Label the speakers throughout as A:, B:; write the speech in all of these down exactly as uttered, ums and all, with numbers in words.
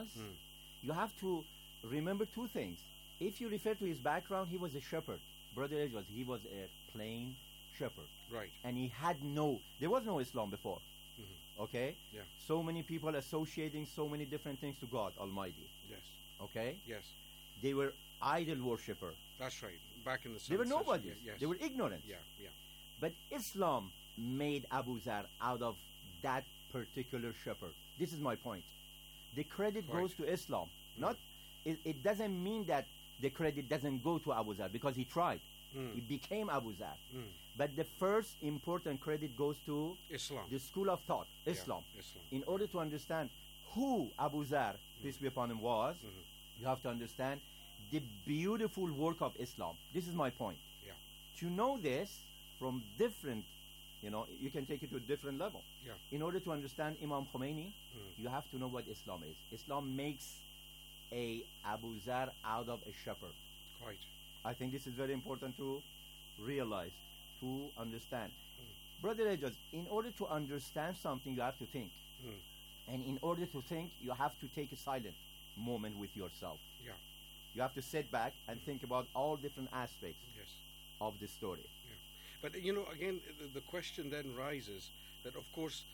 A: was,
B: Mm.
A: you have to remember two things. If you refer to his background, he was a shepherd. Brother Ed was, he was a plain shepherd.
B: Right.
A: And he had no, there was no Islam before.
B: Mm-hmm.
A: Okay?
B: Yeah.
A: So many people associating so many different things to God Almighty.
B: Yes.
A: Okay?
B: Yes.
A: They were idol worshipper.
B: That's right. Back in the
A: They were
B: seventh century,
A: nobodies.
B: Yes.
A: They were ignorant.
B: Yeah. Yeah.
A: But Islam made Abu Zar out of that particular shepherd. This is my point. The credit
B: Right.
A: goes to Islam.
B: Mm.
A: Not, it, it doesn't mean that the credit doesn't go to Abu Zar because he tried.
B: Mm.
A: He became Abu Zar.
B: Mm.
A: But the first important credit goes to
B: Islam.
A: the school of thought,
B: Yeah,
A: Islam.
B: Islam.
A: In order to understand who Abu Zar, peace be upon him, was,
B: Mhm.
A: you have to understand the beautiful work of Islam. This is my point.
B: Yeah.
A: To know this from different, you know, you can take it to a different level.
B: Yeah.
A: In order to understand Imam Khomeini,
B: Mm.
A: you have to know what Islam is. Islam makes a Abu Zar out of a shepherd.
B: Quite.
A: I think this is very important to realize, to understand.
B: Mm.
A: Brother Ejaz, in order to understand something, you have to think.
B: Mm.
A: And in order to think, you have to take a silent moment with yourself.
B: Yeah.
A: You have to sit back and think about all different aspects
B: Yes.
A: of the story.
B: But you know, again, the, the question then rises that, of course,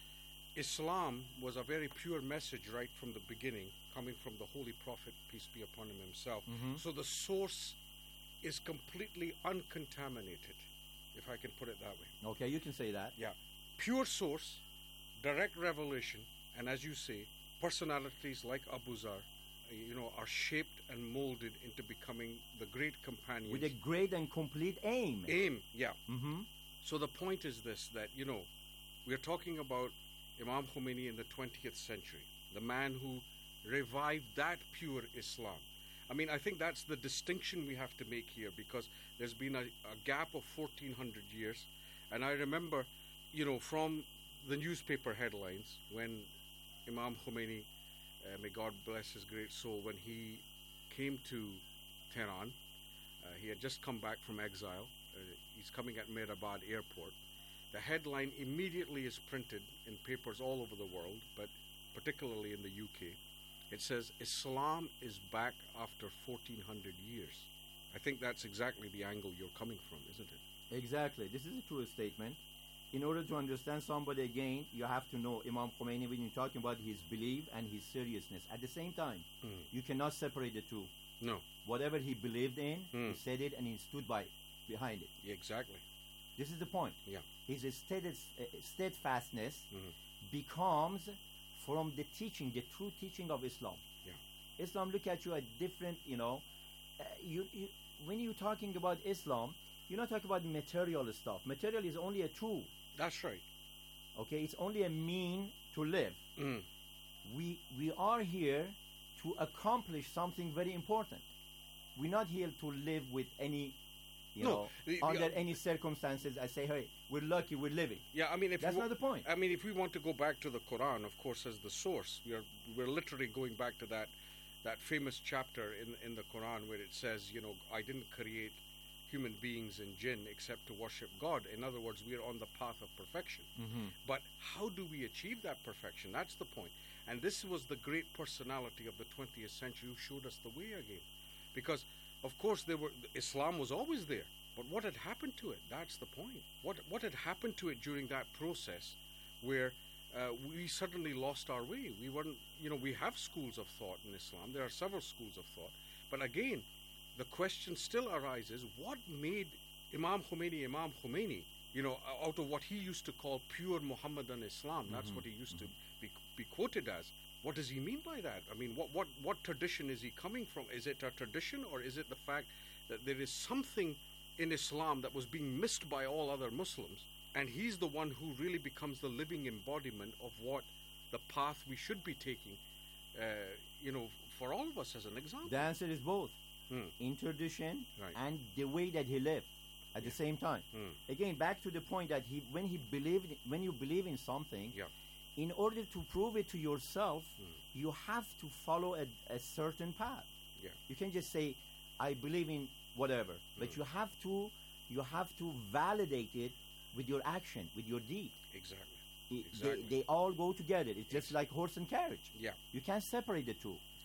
B: Islam was a very pure message right from the beginning, coming from the Holy Prophet, peace be upon him himself.
A: Mhm.
B: So the source is completely uncontaminated, if I can put it that way.
A: Okay, you can say that.
B: Yeah. Pure source, direct revelation, and as you say, personalities like Abu Zar, uh, you know, are shaped and molded into becoming the great companions.
A: With a great and complete aim.
B: aim, yeah.
A: Mm-hmm.
B: So the point is this, that, you know, we're talking about Imam Khomeini in the twentieth century, the man who revived that pure Islam. I mean, I think that's the distinction we have to make here, because there's been a, a gap of fourteen hundred years. And I remember, you know, from the newspaper headlines, when Imam Khomeini, uh, may God bless his great soul, when he came to Tehran, uh, he had just come back from exile. Uh, he's coming at Mehrabad airport. The headline immediately is printed in papers all over the world, but particularly in the U K. It says, Islam is back after fourteen hundred years. I think that's exactly the angle you're coming from, isn't it?
A: Exactly. This is a true statement. In order to understand somebody again, you have to know Imam Khomeini when you're talking about his belief and his seriousness. At the same time,
B: Mm.
A: you cannot separate the two.
B: No,
A: Whatever he believed in,
B: Mm.
A: he said it and he stood by behind it.
B: exactly.
A: This is the point.
B: Yeah.
A: His stead- uh, steadfastness
B: Mhm.
A: becomes from the teaching, the true teaching of Islam.
B: Yeah.
A: Islam look at you at different, you know, uh, you, you when you're talking about Islam, you're not talking about material stuff. Material is only a tool.
B: That's right.
A: Okay, it's only a mean to live.
B: Mm.
A: We we are here to accomplish something very important. We're not here to live with any, you
B: No,
A: know,
B: the- the-
A: under any circumstances. I say, hey, we're lucky, we're living.
B: Yeah, I mean, if
A: That's
B: we, wa-
A: not the point.
B: I mean, if we want to go back to the Quran, of course, as the source, we are we're literally going back to that that famous chapter in in the Quran where it says, you know, I didn't create human beings and jinn except to worship God. In other words, we are on the path of perfection.
A: Mm-hmm.
B: But how do we achieve that perfection? That's the point. And this was the great personality of the twentieth century who showed us the way again. Because, of course, there were Islam was always there. But what had happened to it? That's the point. What what had happened to it during that process where uh, we suddenly lost our way? We weren't, you know, we have schools of thought in Islam. There are several schools of thought. But again, the question still arises, what made Imam Khomeini Imam Khomeini, you know, out of what he used to call pure Muhammadan Islam? That's
A: Mhm,
B: what he used to be, be quoted as. What does he mean by that? I mean, what, what, what tradition is he coming from? Is it a tradition, or is it the fact that there is something in Islam that was being missed by all other Muslims, and he's the one who really becomes the living embodiment of what the path we should be taking, uh, you know, for all of us as an example?
A: The answer is both.
B: Hmm.
A: In tradition
B: Right.
A: and the way that he lived at the same time.
B: Hmm.
A: Again, back to the point that he, when he believed, when you believe in something,
B: Yeah.
A: in order to prove it to yourself,
B: Hmm.
A: you have to follow a, a certain path.
B: Yeah.
A: You can just say, "I believe in whatever," but
B: Hmm.
A: you have to, you have to validate it with your action, with your deed.
B: Exactly.
A: I-
B: Exactly.
A: They, they all go together. It's just
B: Ex-
A: like horse and carriage.
B: Yeah.
A: You can't separate the two.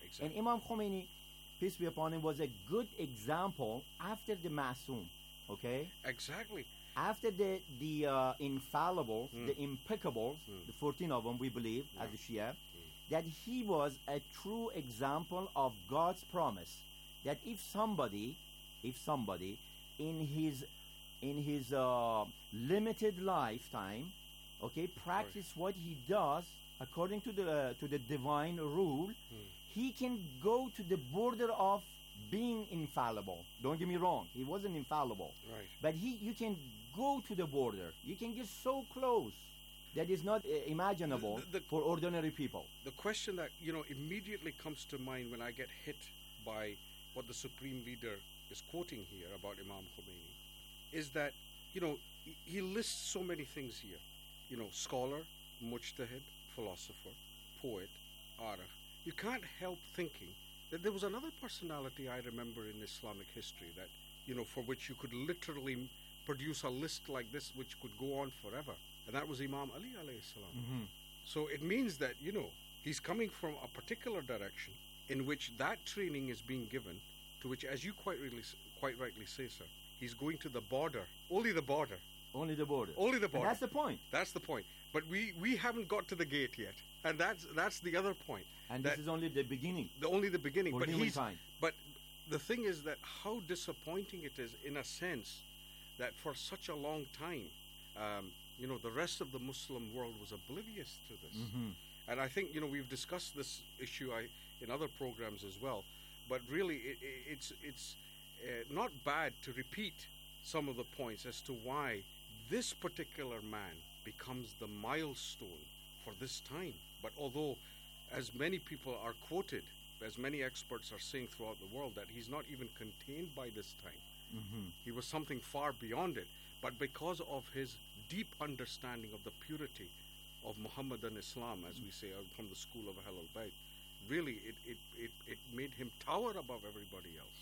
B: Exactly.
A: And Imam Khomeini, peace be upon him, was a good example after the Masoom, okay?
B: Exactly.
A: After the the uh, infallibles,
B: Mm.
A: the impeccables,
B: Mm.
A: the fourteen of them, we believe,
B: Yeah.
A: as the Shia, that he was a true example of God's promise. That if somebody, if somebody, in his in his uh, limited lifetime, okay, practice what he does according to the uh, to the divine rule, he can go to the border of being infallible. Don't get me wrong; he wasn't infallible,
B: Right.
A: but he you can go to the border. You can get so close that is not uh, imaginable
B: The- the-
A: for ordinary people.
B: The question that, you know, immediately comes to mind when I get hit by what the Supreme Leader is quoting here about Imam Khomeini is that, you know, he, he lists so many things here. You know, scholar, mujtahid, philosopher, poet, arif. You can't help thinking that there was another personality I remember in Islamic history that, you know, for which you could literally produce a list like this which could go on forever. And that was Imam Ali alayhi salam. So it means that, you know, he's coming from a particular direction in which that training is being given, to which, as you quite, really, quite rightly say, sir, he's going to the border, only the border,
A: Only the border.
B: only the
A: And
B: border.
A: that's the point.
B: That's the point. But we, we haven't got to the gate yet. And that's that's the other point.
A: And
B: that
A: this is only the beginning.
B: the only the beginning.
A: for
B: But he's,
A: humankind.
B: but the thing is that how disappointing it is, in a sense, that for such a long time, um, you know, the rest of the Muslim world was oblivious to this.
A: Mhm.
B: And I think, you know, we've discussed this issue I, in other programs as well. But really, it, it, it's it's uh, not bad to repeat some of the points as to why this particular man becomes the milestone for this time. But although, as many people are quoted, as many experts are saying throughout the world, that he's not even contained by this time.
A: Mhm.
B: He was something far beyond it. But because of his deep understanding of the purity of Muhammadan Islam, as we say, uh, from the school of Ahl al-Bayt, really it, it, it, it made him tower above everybody else.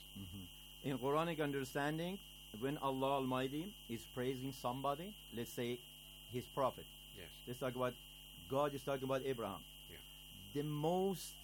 A: In Quranic understanding, when Allah Almighty is praising somebody, let's say his prophet,
B: Yes.
A: let's talk about God is talking about Abraham.
B: Yeah.
A: The most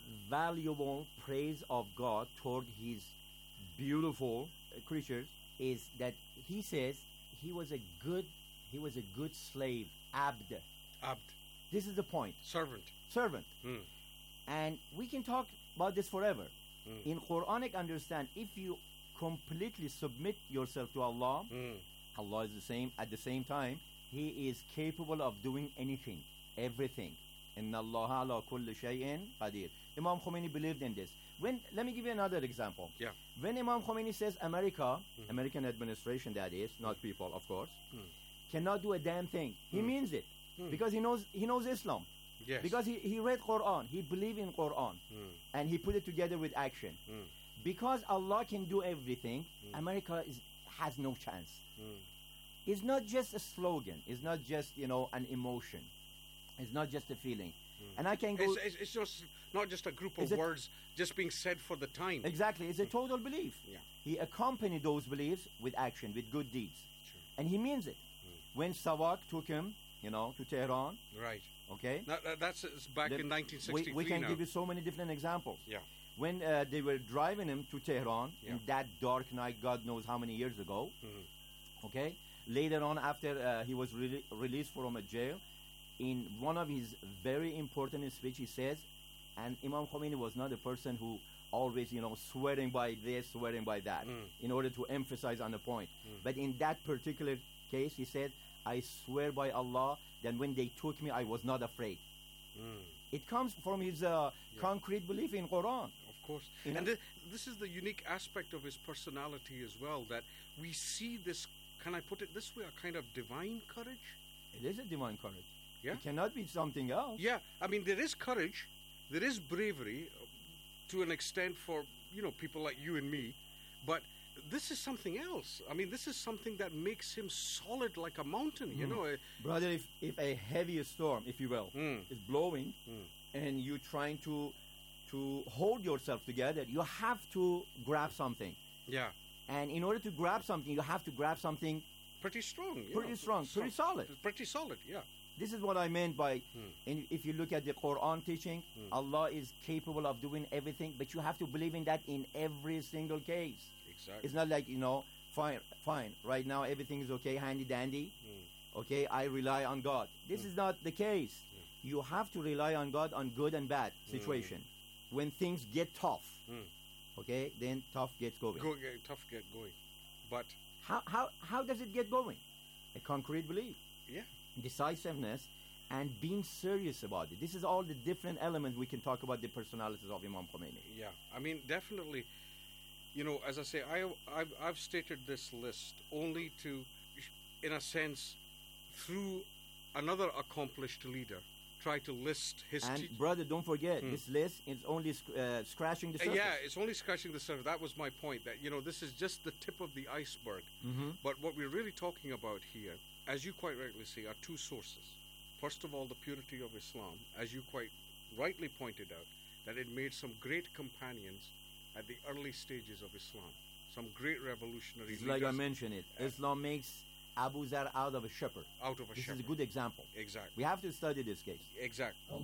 A: valuable praise of God toward his beautiful uh, creatures is that he says he was a good he was a good slave, abd.
B: Abd,
A: This is the point.
B: servant.
A: Servant.
B: Mm.
A: And we can talk about this forever.
B: Mm.
A: In Quranic understand, if you completely submit yourself to Allah,
B: Mm.
A: Allah is the same. At the same time, He is capable of doing anything, everything. Inna Allah ala kulli shay'in qadir. Imam Khomeini believed in this. When let me give you another example.
B: Yeah.
A: When Imam Khomeini says America, American administration that is, not people, of course,
B: Mm.
A: cannot do a damn thing. He
B: Mm.
A: means it
B: Mm.
A: because he knows he knows Islam.
B: Yes.
A: Because he, he read Quran, he believed in Quran,
B: Mm.
A: and he put it together with action.
B: Mm.
A: Because Allah can do everything, America is, has no chance.
B: Mm.
A: It's not just a slogan. It's not just, you know, an emotion. It's not just a feeling. And I can go...
B: It's, it's, it's just not just a group of
A: Is it-
B: words just being said for the time.
A: Exactly. It's a total belief.
B: Yeah.
A: He accompanied those beliefs with action, with good deeds.
B: Sure.
A: And he means it. When Savak took him, you know, to Tehran,
B: Right.
A: okay?
B: That, that- that's it's back
A: Then
B: in nineteen
A: we,
B: sixty-three
A: we can
B: now.
A: give you so many different examples.
B: Yeah.
A: When uh, they were driving him to Tehran
B: Yeah.
A: in that dark night, God knows how many years ago,
B: Mhm.
A: okay? Later on, after uh, he was rele- released from a jail, in one of his very important speech, he says, and Imam Khomeini was not a person who always, you know, swearing by this, swearing by that,
B: Mm.
A: in order to emphasize on the point. But in that particular case, he said, I swear by Allah that when they took me, I was not afraid.
B: Mm.
A: It comes from his uh, concrete belief in Quran.
B: Of course.
A: You
B: And
A: know?
B: thi- this is the unique aspect of his personality as well, that we see this, can I put it this way, a kind of divine courage?
A: It is a divine courage.
B: Yeah.
A: It cannot be something else.
B: Yeah, I mean, there is courage, there is bravery uh, to an extent for, you know, people like you and me, but this is something else. I mean, this is something that makes him solid like a mountain, you know. uh,
A: Brother, if, if a heavy storm, if you will,
B: Mm.
A: is blowing
B: Mm.
A: and you're trying to to hold yourself together, you have to grab something.
B: Yeah,
A: And in order to grab something, you have to grab something
B: pretty strong. you
A: pretty
B: know,
A: strong,
B: so-
A: pretty solid.
B: Pretty solid, yeah.
A: This is what I meant by,
B: Hmm.
A: and if you look at the Quran teaching, Allah is capable of doing everything, but you have to believe in that in every single case.
B: Exactly.
A: It's not like, you know, fine, fine, right now everything is okay, handy dandy. Okay, I rely on God. This is not the case. You have to rely on God on good and bad situation. When things get tough,
B: Mm.
A: okay, then tough gets going.
B: Go, get, tough get going. But,
A: How, how, how does it get going? A concrete belief,
B: yeah.
A: decisiveness, and being serious about it. This is all the different elements we can talk about the personalities of Imam Khomeini.
B: Yeah, I mean, definitely, you know, as I say, I, I've, I've stated this list only to, in a sense, through another accomplished leader, try to list his...
A: And
B: te-
A: brother, don't forget,
B: Hmm.
A: this list is only sc- uh, scratching the
B: Uh,
A: surface.
B: yeah, it's only scratching the surface. That was my point, that, you know, this is just the tip of the iceberg.
A: Mm-hmm.
B: But what we're really talking about here, as you quite rightly say, are two sources. First of all, the purity of Islam, as you quite rightly pointed out, that it made some great companions at the early stages of Islam. Some great revolutionary
A: It's like I
B: leaders
A: mentioned it. Islam makes Abu Zar out of a shepherd.
B: out of a
A: This
B: shepherd.
A: is a good example.
B: Exactly.
A: We have to study this case.
B: Exactly.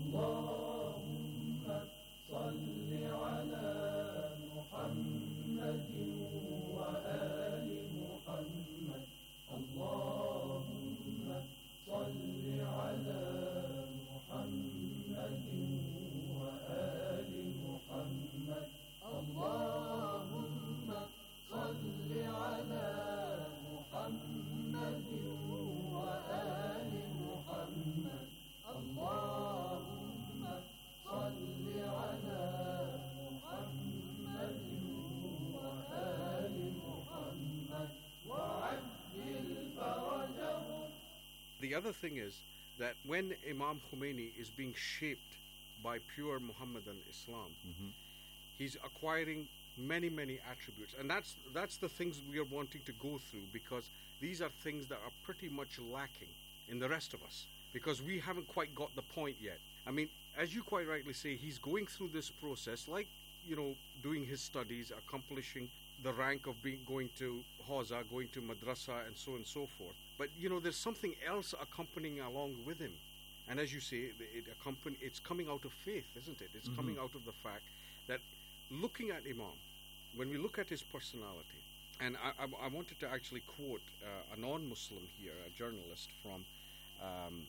B: The other thing is that when Imam Khomeini is being shaped by pure Muhammadan Islam,
A: Mhm.
B: he's acquiring many, many attributes. And that's that's the things we are wanting to go through, because these are things that are pretty much lacking in the rest of us, because we haven't quite got the point yet. I mean, as you quite rightly say, he's going through this process, like, you know, doing his studies, accomplishing the rank of being going to Hawza, going to madrasa, and so on and so forth. But, you know, there's something else accompanying along with him. And as you say, it, it accompany, it's coming out of faith, isn't it? It's
A: Mhm.
B: coming out of the fact that looking at Imam, when we look at his personality, and I, I, I wanted to actually quote uh, a non-Muslim here, a journalist from, um,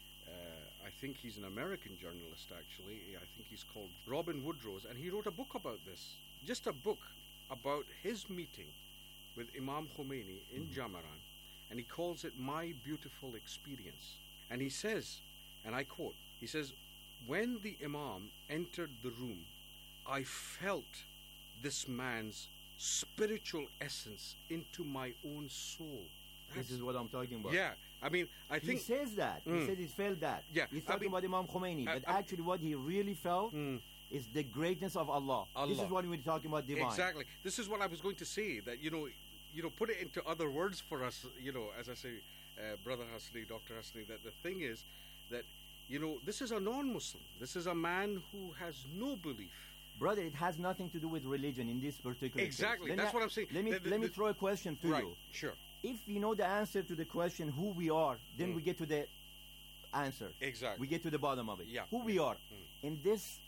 B: uh, I think he's an American journalist actually, I think he's called Robin Woodrose, and he wrote a book about this, just a book about his meeting with Imam Khomeini in
A: Mhm.
B: Jamaran, and he calls it My Beautiful Experience. And he says, and I quote, he says, "When the Imam entered the room, I felt this man's spiritual essence into my own soul."
A: This is what I'm talking about.
B: Yeah, I mean, I
A: He
B: think...
A: says that. He
B: Mm.
A: said he felt that.
B: Yeah,
A: He's
B: I
A: talking
B: mean-
A: about Imam Khomeini.
B: I-
A: but
B: I-
A: actually what he really felt
B: Mm.
A: is the greatness of Allah. This
B: Allah.
A: is what we're talking about divine.
B: Exactly. This is what I was going to say. That you know, you know, put it into other words for us. You know, as I say, uh, Brother Hasni, Doctor Hasni. That the thing is, that you know, this is a non-Muslim. This is a man who has no belief.
A: Brother, it has nothing to do with religion in this particular
B: Exactly.
A: case. Let
B: That's
A: me-
B: what I'm saying.
A: Let me
B: The- the-
A: let me
B: the-
A: throw a question to
B: right.
A: you.
B: Sure.
A: If you know the answer to the question who we are, then
B: Mm.
A: we get to the answer.
B: Exactly.
A: We get to the bottom of it.
B: Yeah.
A: Who we are.
B: Mm.
A: In this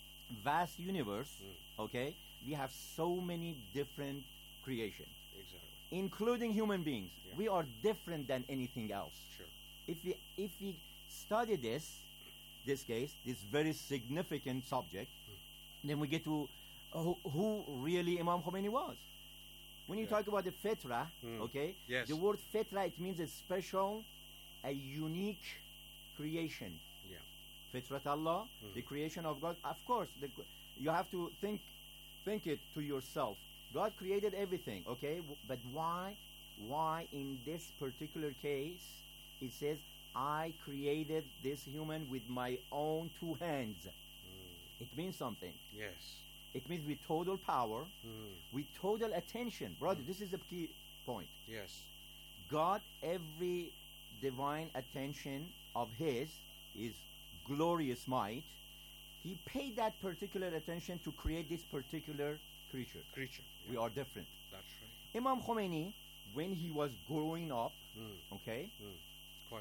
A: vast universe,
B: Mm.
A: okay, we have so many different creation,
B: Exactly.
A: including human beings.
B: Yeah.
A: We are different than anything else.
B: Sure.
A: If we if we study this, this case, this very significant subject, then we get to uh, who, who really Imam Khomeini was. When you
B: Yeah.
A: talk about the fitra,
B: Mm.
A: okay,
B: Yes.
A: the word fitra, it means a special, a unique creation.
B: Yeah.
A: Fitrat Allah,
B: Mm.
A: the creation of God. Of course, the, you have to think, think it to yourself. God created everything, okay, w- but why, why in this particular case, it says, I created this human with my own two hands.
B: Mm.
A: It means something.
B: Yes.
A: It means with total power,
B: Mm.
A: with total attention. Brother, this is the key point.
B: Yes.
A: God, every divine attention of His, His glorious might, He paid that particular attention to create this particular creature.
B: Creature.
A: We
B: Yeah.
A: are different.
B: That's right.
A: Imam Khomeini, when he was growing up,
B: Mm.
A: okay,
B: Mm. Quite.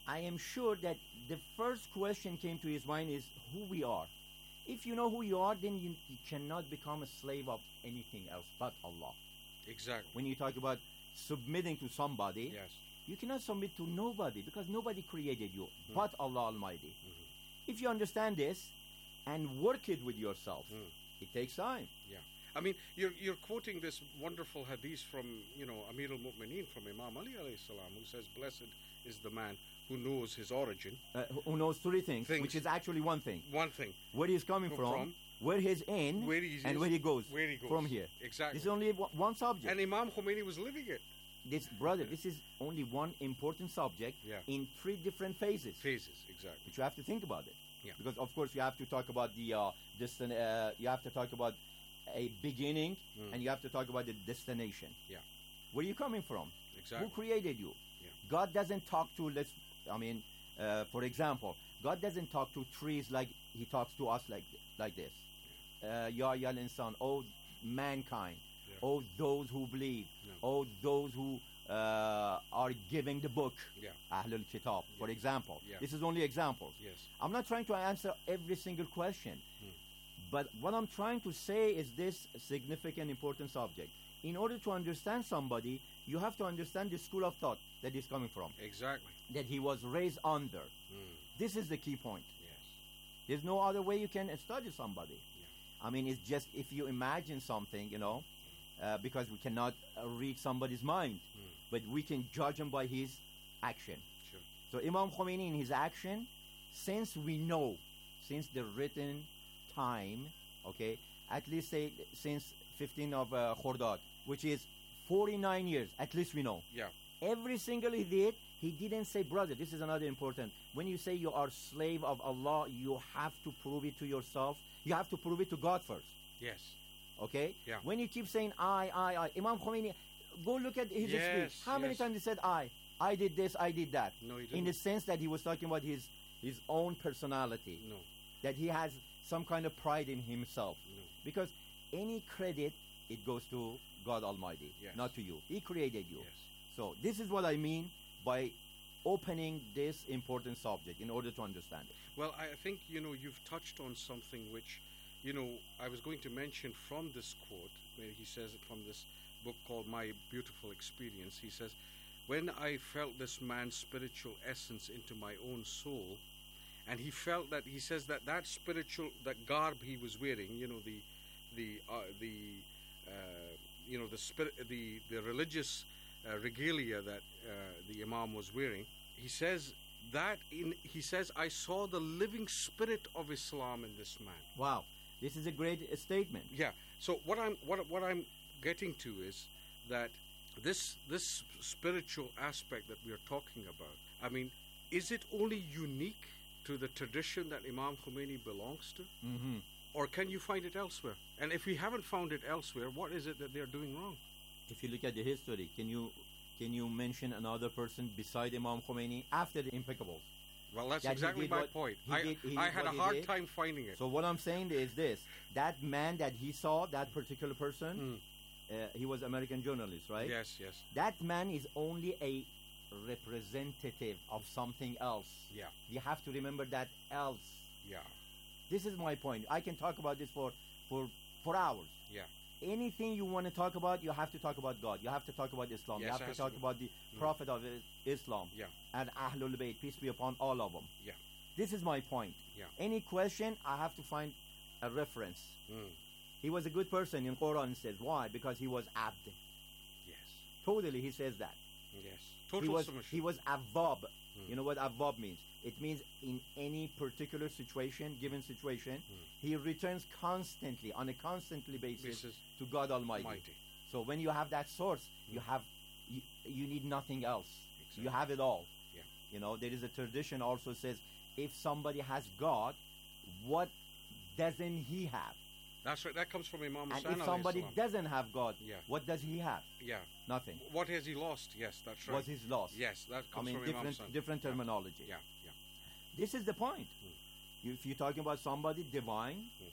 A: I am sure that the first question came to his mind is who we are. If you know who you are, then you, you cannot become a slave of anything else but Allah.
B: Exactly.
A: When you talk about submitting to somebody,
B: Yes.
A: you cannot submit to nobody because nobody created you
B: Mm.
A: but Allah Almighty.
B: Mm-hmm.
A: If you understand this and work it with yourself,
B: Mm.
A: it takes time.
B: Yeah. I mean, you're, you're quoting this wonderful hadith from, you know, Amir al-Mu'mineen, from Imam Ali alayhi salam, who says, blessed is the man who knows his origin.
A: Uh, who knows three things,
B: Things.
A: which is actually one thing.
B: One thing,
A: Where he's coming
B: From-
A: from,
B: from,
A: where he's in,
B: where he
A: and
B: is,
A: where he goes,
B: where he goes.
A: from here.
B: Exactly.
A: This is only one one subject.
B: And Imam Khomeini was living it.
A: This, brother, this is only one important subject
B: Yeah.
A: in three different phases.
B: Phases, exactly.
A: But you have to think about it.
B: Yeah.
A: Because of course you have to talk about the uh, destin- uh, you have to talk about a beginning
B: Mm.
A: and you have to talk about the destination.
B: Yeah.
A: Where are you coming from?
B: Exactly.
A: Who created you?
B: Yeah.
A: God doesn't talk to let's I mean uh, for example, God doesn't talk to trees like he talks to us like like this. Uh, Ya yal insan, oh mankind,
B: Yeah.
A: oh those who believe,
B: No.
A: oh those who uh, are giving the book,
B: Yeah.
A: Ahlul Kitab, for
B: Yeah.
A: example.
B: Yeah.
A: This is only examples.
B: Yes.
A: I'm not trying to answer every single question,
B: Hmm.
A: but what I'm trying to say is this significant, important subject. In order to understand somebody, you have to understand the school of thought that he's coming from,
B: Exactly.
A: that he was raised under.
B: Mm.
A: This is the key point.
B: Yes.
A: There's no other way you can study somebody.
B: Yeah.
A: I mean, it's just if you imagine something, you know, uh, because we cannot uh, read somebody's mind,
B: Mm.
A: but we can judge him by his action.
B: Sure.
A: So Imam Khomeini in his action, since we know, since the written time, okay, at least say since fifteenth of uh, Khordad, which is forty-nine years, at least we know.
B: Yeah.
A: Every single he did, he didn't say, brother, this is another important. When you say you are slave of Allah, you have to prove it to yourself. You have to prove it to God first.
B: Yes.
A: Okay?
B: Yeah.
A: When you keep saying I, I, I, Imam Khomeini, go look at his
B: Yes,
A: speech. How many
B: yes.
A: times he said I? I did this, I did that.
B: No, he
A: In
B: didn't.
A: the sense that he was talking about his his own personality.
B: No.
A: That he has some kind of pride in himself.
B: No.
A: Because any credit, it goes to God Almighty,
B: Yes.
A: not to you. He created you.
B: Yes.
A: So this is what I mean by opening this important subject in order to understand it.
B: Well, I think, you know, you've touched on something which, you know, I was going to mention from this quote, where he says it from this book called My Beautiful Experience. He says, when I felt this man's spiritual essence into my own soul, and he felt that, he says that that spiritual, that garb he was wearing, you know, the, the, uh, the, uh, you know, the spirit, the, the religious uh, regalia that uh, the Imam was wearing, he says that in, he says, I saw the living spirit of Islam in this man.
A: Wow, this is a great uh, statement.
B: Yeah. So what I'm what what I'm getting to is that this this spiritual aspect that we are talking about. I mean, is it only unique to the tradition that Imam Khomeini belongs to,
A: hmm
B: or can you find it elsewhere? And if we haven't found it elsewhere, what is it that they're doing wrong?
A: If you look at the history, can you can you mention another person beside Imam Khomeini after the Impeccables?
B: Well, that's
A: That he
B: exactly
A: did
B: my
A: what-
B: point.
A: he
B: I
A: did- he
B: I
A: did
B: had a
A: what he
B: hard
A: did.
B: time finding it.
A: So what I'm saying is this: that man that he saw, that particular person,
B: Mm.
A: uh, he was American journalist, right?
B: Yes, yes,
A: That man is only a representative of something else.
B: yeah,
A: You have to remember that else.
B: yeah,
A: This is my point. I can talk about this for for for hours.
B: yeah.
A: Anything you want to talk about, you have to talk about God. You have to talk about Islam.
B: Yes,
A: you have
B: it
A: to
B: has to
A: talk
B: be.
A: about the
B: Mm.
A: Prophet of I- Islam
B: Yeah.
A: and Ahlul Bayt, peace be upon all of them.
B: Yeah.
A: This is my point.
B: Yeah.
A: Any question, I have to find a reference.
B: Mm.
A: He was a good person in Quran, says. Why? Because he was abd.
B: Yes,
A: Totally, he says that.
B: yes. Total
A: he was
B: submission.
A: he was avab.
B: Mm.
A: You know what avab means? It means in any particular situation, given situation,
B: Mm.
A: he returns constantly on a constantly basis
B: Basis.
A: to God Almighty.
B: Mighty.
A: So when you have that source, you
B: Mm.
A: have you, you need nothing else.
B: Exactly.
A: You have it all.
B: Yeah.
A: You know, there is a tradition also says if somebody has God, what doesn't he have?
B: That's right. That comes from Imam
A: And
B: Hussain
A: if
B: alayhi
A: somebody
B: salam.
A: doesn't have God,
B: Yeah.
A: what does he have?
B: Yeah.
A: Nothing.
B: What has he lost? Yes, that's right.
A: Was his loss.
B: Yes, that
A: I
B: comes
A: mean,
B: from Imam
A: different
B: Hussain.
A: different
B: Yeah.
A: terminology.
B: Yeah, yeah.
A: This is the point. You, if you're talking about somebody divine,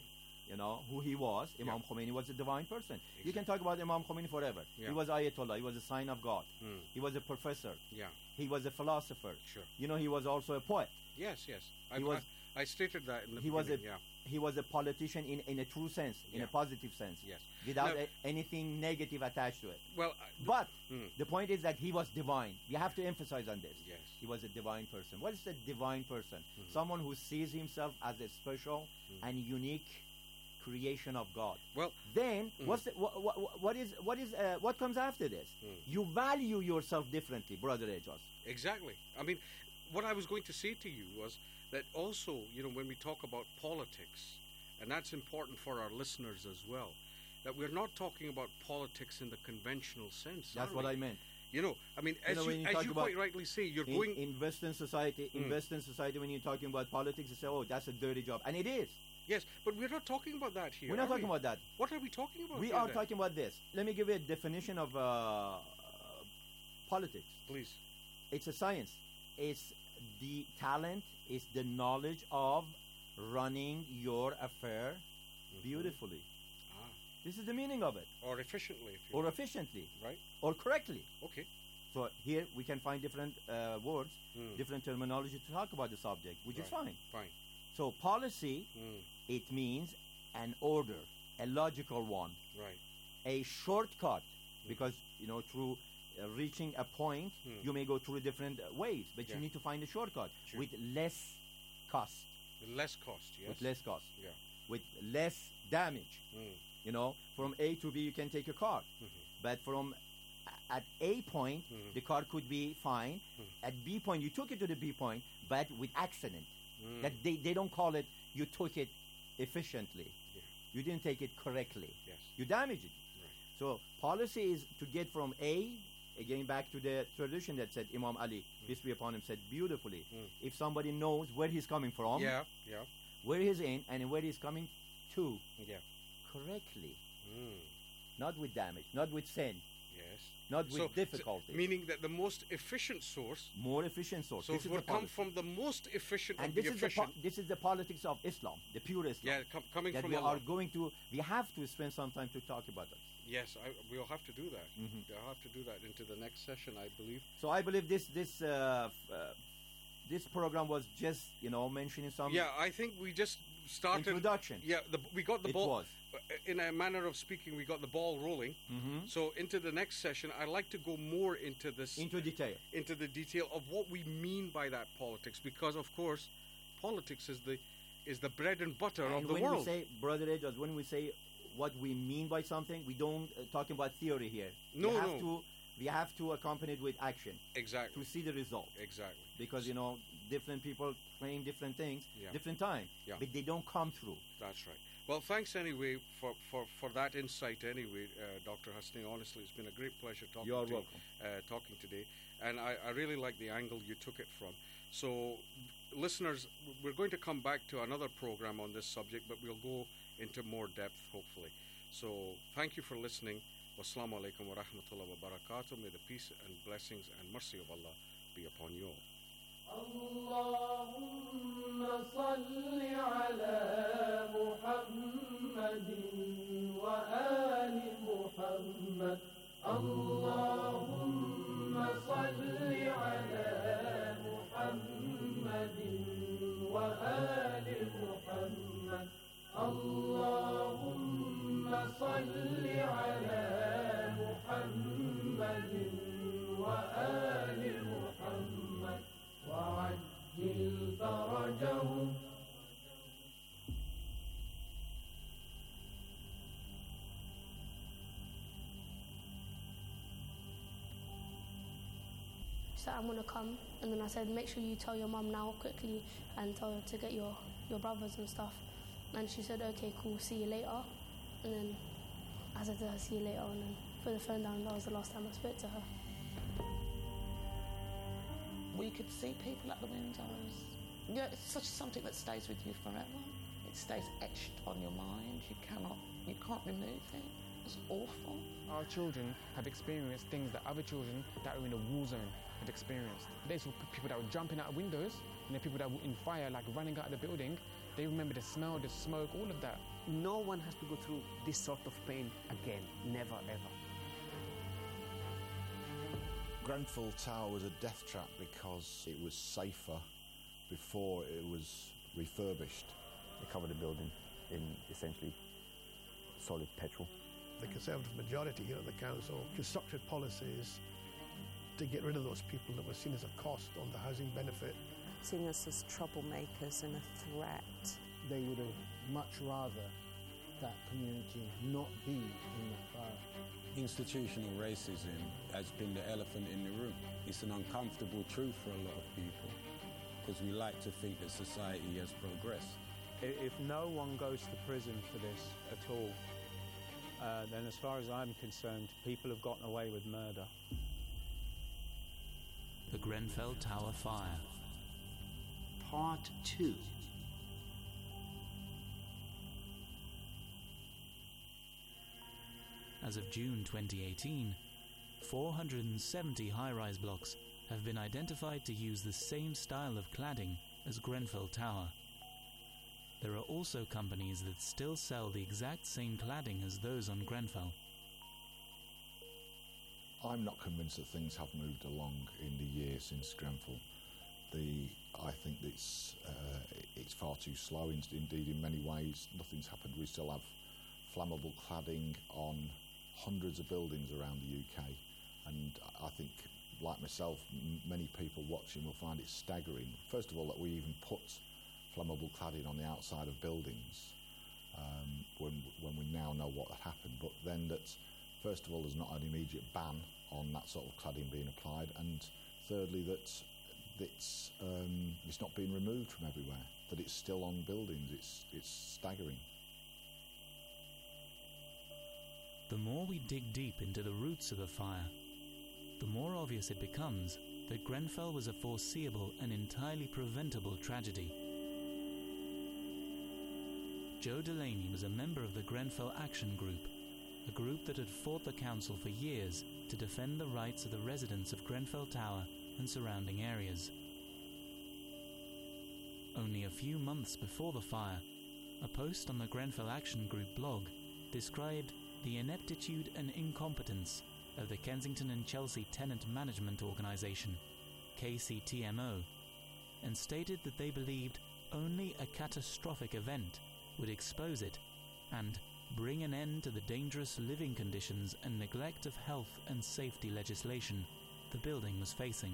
A: you know, who he was. Imam
B: Yeah.
A: Khomeini was a divine person. You
B: Exactly.
A: can talk about Imam Khomeini forever.
B: Yeah.
A: He was Ayatollah. He was a sign of God.
B: Mm.
A: He was a professor.
B: Yeah.
A: He was a philosopher.
B: Sure.
A: You know, he was also a poet.
B: Yes, yes. I,
A: He was-
B: I, I stated that in the
A: He was a
B: beginning.
A: he was a politician in, in a true sense, in
B: Yeah.
A: a positive sense,
B: Yes.
A: without
B: Now-
A: a, anything negative attached to it.
B: Yeah. Well, I-
A: But
B: Mm.
A: the point is that he was divine. We have to emphasize on this.
B: Yes.
A: He was a divine person. What is a divine person?
B: Mhm.
A: Someone who sees himself as a special
B: Mhm.
A: and unique creation of God.
B: Well,
A: Then
B: Mhm.
A: what's the, what, what, what is what is uh, what comes after this?
B: Mm.
A: You value yourself differently, brother Ejaz.
B: exactly. I mean, what I was going to say to you was that also, you know, when we talk about politics, and that's important for our listeners as well, that we're not talking about politics in the conventional sense.
A: That's
B: are
A: what
B: we?
A: I meant.
B: You know, I mean, as
A: know,
B: you,
A: when you
B: as
A: talk
B: you
A: about
B: quite rightly say, you're
A: In,
B: going.
A: in Western society, in
B: Mm.
A: Western society, when you're talking about politics, you say, "Oh, that's a dirty job," and it is.
B: Yes, but we're not talking about that here.
A: We're not
B: are
A: talking
B: we?
A: about that.
B: What are we talking about?
A: We
B: here
A: are
B: then?
A: talking about this. Let me give you a definition of uh, politics.
B: Please.
A: It's a science. It's the talent, it's the knowledge of running your affair
B: Mhm.
A: beautifully.
B: Ah,
A: This is the meaning of it.
B: or efficiently, if you
A: Or efficiently,
B: right?
A: or correctly.
B: Okay.
A: So here we can find different uh, words,
B: Mm.
A: different terminology to talk about the subject, which is
B: Right.
A: fine.
B: Fine.
A: So policy,
B: Mm.
A: it means an order, a logical one,
B: Right.
A: a shortcut, because you know through uh, reaching a point
B: Mm.
A: you may go through different uh, ways, but
B: Yeah.
A: you need to find a shortcut
B: Sure.
A: with less cost,
B: With less cost. Yes.
A: with less cost,
B: Yeah.
A: with less damage.
B: Mm.
A: You know, from A to B you can take a car,
B: Mhm.
A: but from a- at A point
B: Mhm.
A: the car could be fine.
B: Mhm.
A: At B point you took it to the B point, but with accident.
B: Mm.
A: That they, they don't call it you took it efficiently.
B: Yeah.
A: You didn't take it correctly.
B: Yes.
A: You damage it.
B: Right.
A: So policy is to get from A, again back to the tradition that said Imam Ali, peace be upon him, said beautifully.
B: Mm.
A: If somebody knows where he's coming from,
B: Yeah. Yeah.
A: where he's in, and where he's coming to
B: Yeah.
A: correctly,
B: Mm.
A: not with damage, not with sin,
B: Yes.
A: not with
B: So-
A: difficulty.
B: so meaning that the most efficient source.
A: More efficient source.
B: So
A: this
B: it
A: is
B: will
A: the
B: come
A: policy.
B: from the most efficient
A: and
B: of
A: this
B: the
A: is the
B: efficient.
A: po- this is the politics of Islam, the pure Islam.
B: yeah, com- coming
A: that
B: from
A: we
B: Allah.
A: are going to, we have to spend some time to talk about it.
B: Yes, I, we'll have to do that.
A: Mhm.
B: We'll have to do that into the next session, I believe.
A: So I believe this this uh, f- uh, this program was just you know mentioning some
B: Yeah, I think we just started.
A: introduction.
B: Yeah, the, we got the
A: It
B: ball.
A: was.
B: In a manner of speaking, we got the ball rolling.
A: Mm-hmm.
B: So into the next session, I'd like to go more into this,
A: Into detail.
B: into the detail of what we mean by that politics, because of course, politics is the is the bread and butter
A: And
B: of the
A: when
B: world.
A: we say, Brother Ejaz, when we say what we mean by something, we don't uh, talking about theory here.
B: No,
A: we have
B: no.
A: to we have to accompany it with action
B: exactly,
A: to see the result.
B: exactly.
A: Because you know different people claim different things,
B: Yeah.
A: different time,
B: Yeah.
A: but they don't come through.
B: That's right. Well, thanks anyway for, for, for that insight. Anyway, uh, Doctor Hasni, honestly, it's been a great pleasure talking.
A: You're
B: to
A: welcome.
B: You, uh, talking today, and I, I really like the angle you took it from. So, listeners, we're going to come back to another program on this subject, but we'll go into more depth, hopefully. So, thank you for listening. Wassalamu alaikum wa rahmatullahi wa barakatuh. May the peace and blessings and mercy of Allah be upon you all.
C: اللهم صل على محمد وآل محمد اللهم صل على محمد وآل محمد اللهم صل على محمد وآل محمد وعجل فرجهم
D: So I'm gonna come, and then I said, make sure you tell your mum now quickly and tell her to get your, your brothers and stuff. And she said, okay, cool, see you later. And then I said to her, see you later, and then put the phone down. That was the last time I spoke to her.
E: We could see people at the windows. Yeah, it's such something that stays with you forever. It stays etched on your mind. You cannot, you can't remove it. It's awful.
F: Our children have experienced things that other children that are in a war zone had experienced. There's people that were jumping out of windows, and there are people that were in fire, like running out of the building. They remember the smell, the smoke, all of that.
G: No one has to go through this sort of pain again. Never, ever.
H: Grenfell Tower was a death trap because it was safer before it was refurbished.
I: They covered the building in essentially solid petrol.
J: The Conservative majority here at the council constructed policies to get rid of those people that were seen as a cost on the housing benefit.
K: Seeing us as troublemakers and a threat.
L: They would have much rather that community not be in that borough.
M: Institutional racism has been the elephant in the room. It's an uncomfortable truth for a lot of people because we like to think that society has progressed.
N: If no one goes to prison for this at all, uh, then as far as I'm concerned, people have gotten away with murder.
O: The Grenfell Tower Fire.
P: Part two.
O: As of June twenty eighteen, four hundred seventy high-rise blocks have been identified to use the same style of cladding as Grenfell Tower. There are also companies that still sell the exact same cladding as those on Grenfell.
H: I'm not convinced that things have moved along in the year since Grenfell. The, I think it's, uh, it's far too slow. Indeed, in many ways, nothing's happened. We still have flammable cladding on hundreds of buildings around the U K. And I think, like myself, m many people watching will find it staggering. First of all, that we even put flammable cladding on the outside of buildings um, when, when we now know what had happened. But then that, first of all, there's not an immediate ban on that sort of cladding being applied. And thirdly, that it's, um, it's not being removed from everywhere, that it's still on buildings. It's, it's staggering.
O: The more we dig deep into the roots of the fire, the more obvious it becomes that Grenfell was a foreseeable and entirely preventable tragedy. Joe Delaney was a member of the Grenfell Action Group, a group that had fought the council for years to defend the rights of the residents of Grenfell Tower and surrounding areas. Only a few months before the fire, a post on the Grenfell Action Group blog described the ineptitude and incompetence of the Kensington and Chelsea Tenant Management Organisation, K C T M O, and stated that they believed only a catastrophic event would expose it and bring an end to the dangerous living conditions and neglect of health and safety legislation the building was facing.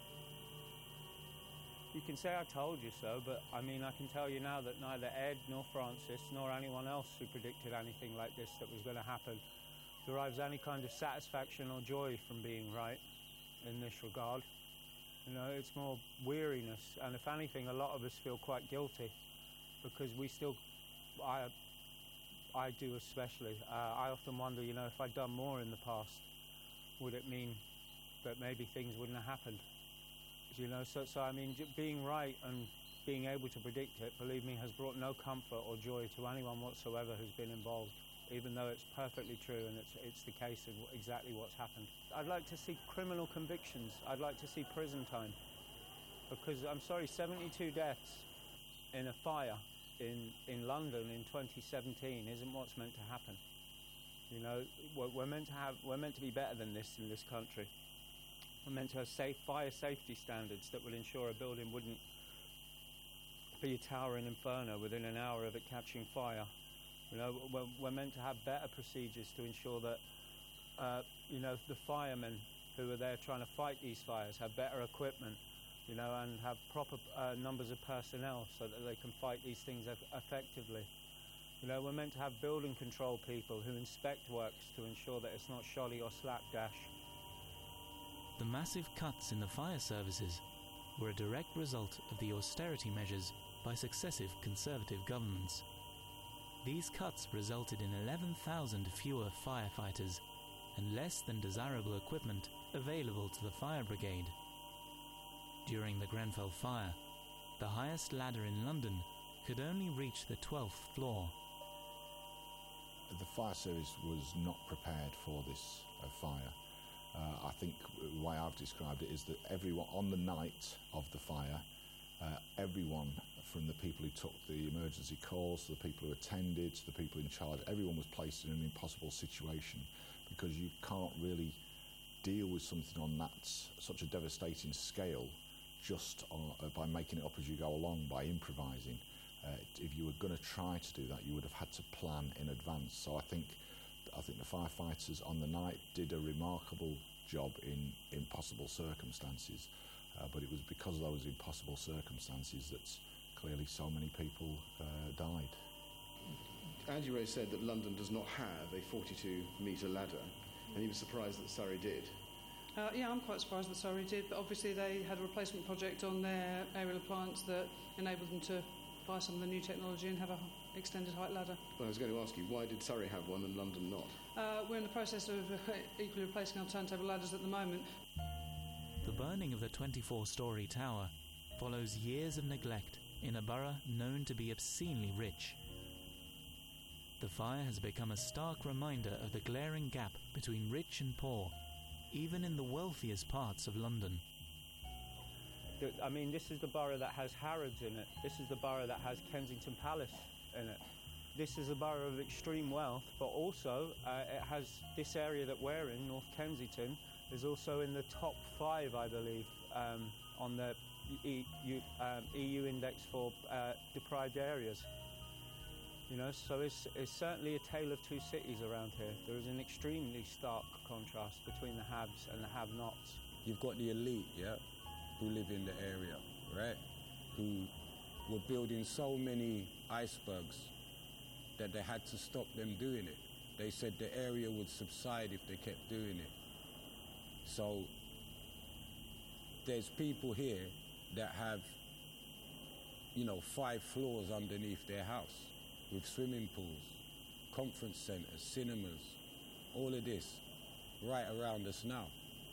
N: You can say I told you so, but I mean I can tell you now that neither Ed nor Francis nor anyone else who predicted anything like this that was going to happen derives any kind of satisfaction or joy from being right in this regard. You know, it's more weariness, and if anything, a lot of us feel quite guilty because we still, I, I do especially. Uh, I often wonder, you know, if I'd done more in the past, would it mean that maybe things wouldn't have happened? You know, so, so I mean, being right and being able to predict it, believe me, has brought no comfort or joy to anyone whatsoever who's been involved, even though it's perfectly true and it's, it's the case of exactly what's happened. I'd like to see criminal convictions. I'd like to see prison time. Because, I'm sorry, seventy-two deaths in a fire in, in London in twenty seventeen isn't what's meant to happen. You know, we're, we're meant to have, we're meant to be better than this in this country. We're meant to have safe fire safety standards that would ensure a building wouldn't be a towering inferno within an hour of it catching fire. You know, we're, we're meant to have better procedures to ensure that, uh, you know, the firemen who are there trying to fight these fires have better equipment, you know, and have proper uh, numbers of personnel so that they can fight these things eff effectively. You know, we're meant to have building control people who inspect works to ensure that it's not shoddy or slapdash.
O: The massive cuts in the fire services were a direct result of the austerity measures by successive Conservative governments. These cuts resulted in eleven thousand fewer firefighters and less than desirable equipment available to the fire brigade. During the Grenfell fire, the highest ladder in London could only reach the twelfth floor.
H: The fire service was not prepared for this uh, fire. Uh, I think the way I've described it is that everyone, on the night of the fire, uh, everyone from the people who took the emergency calls, to the people who attended, to the people in charge. Everyone was placed in an impossible situation because you can't really deal with something on that such a devastating scale just on, uh, by making it up as you go along, by improvising. Uh, if you were going to try to do that, you would have had to plan in advance. So I think I think the firefighters on the night did a remarkable job in impossible circumstances, uh, but it was because of those impossible circumstances that clearly so many people uh, died.
Q: Andy Ray said that London does not have a forty-two metre ladder, and he was surprised that Surrey did.
R: Uh, yeah, I'm quite surprised that Surrey did, but obviously they had a replacement project on their aerial appliance that enabled them to buy some of the new technology and have an extended height ladder.
Q: Well, I was going to ask you, why did Surrey have one and London not?
R: Uh, we're in the process of uh, equally replacing our turntable ladders at the moment.
O: The burning of the twenty-four storey tower follows years of neglect in a borough known to be obscenely rich. The fire has become a stark reminder of the glaring gap between rich and poor, even in the wealthiest parts of London.
N: I mean, this is the borough that has Harrods in it. This is the borough that has Kensington Palace in it. This is a borough of extreme wealth, but also uh, it has this area that we're in, North Kensington, is also in the top five, I believe, um, on the E U, um, E U index for uh, deprived areas. You know, so it's, it's certainly a tale of two cities around here. There is an extremely stark contrast between the haves and the have-nots.
M: You've got the elite, yeah, who live in the area, right, who were building so many icebergs that they had to stop them doing it. They said the area would subside if they kept doing it. So there's people here that have, you know, five floors underneath their house with swimming pools, conference centres, cinemas, all of this right around us now.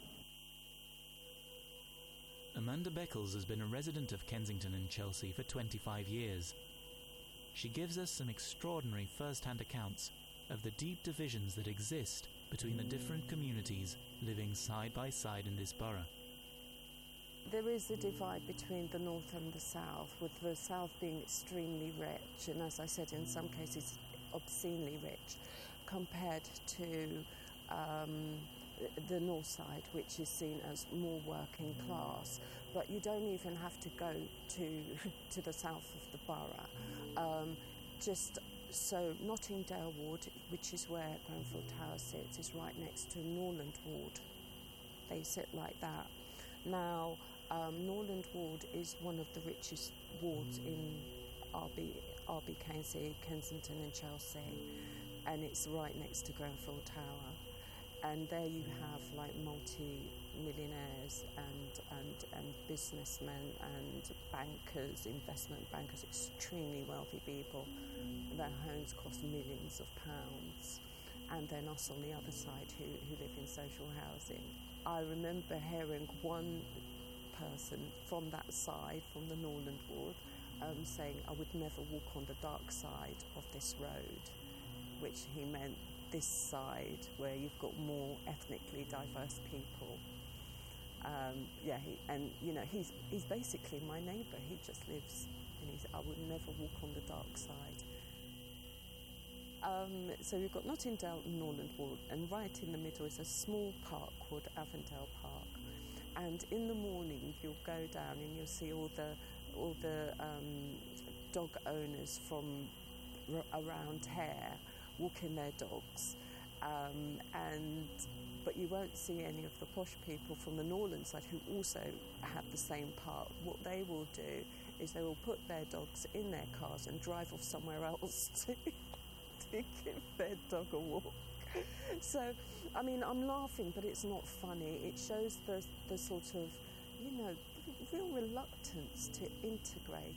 O: Amanda Beckles has been a resident of Kensington and Chelsea for twenty-five years. She gives us some extraordinary first-hand accounts of the deep divisions that exist between the different communities living side by side in this borough.
K: There is a divide between the north and the south, with the south being extremely rich, and as I said, in some cases obscenely rich, compared to um, the north side, which is seen as more working class. But you don't even have to go to to the south of the borough. Um, just so Nottingdale Ward, which is where Grenfell Tower sits, is right next to Norland Ward. They sit like that. Now, um, Norland Ward is one of the richest wards in R B, R B Kensington, Kensington and Chelsea, and it's right next to Grenfell Tower. And there you have like multi-millionaires and, and, and businessmen and bankers, investment bankers, extremely wealthy people. Their homes cost millions of pounds. And then us on the other side who, who live in social housing. I remember hearing one person from that side, from the Norland Ward, um, saying, I would never walk on the dark side of this road, which he meant this side where you've got more ethnically diverse people. Um, yeah, he, and you know, he's he's basically my neighbour. He just lives, and he's, I would never walk on the dark side. Um, so we've got Nottingdale and Norland Ward, and right in the middle is a small park called Avondale Park. And in the morning, you'll go down and you'll see all the all the um, dog owners from r- around here walking their dogs, um, and but you won't see any of the posh people from the Norland side who also have the same park. What they will do is they will put their dogs in their cars and drive off somewhere else to, to give their dog a walk. So, I mean, I'm laughing, but it's not funny. It shows the the sort of, you know, real reluctance to integrate.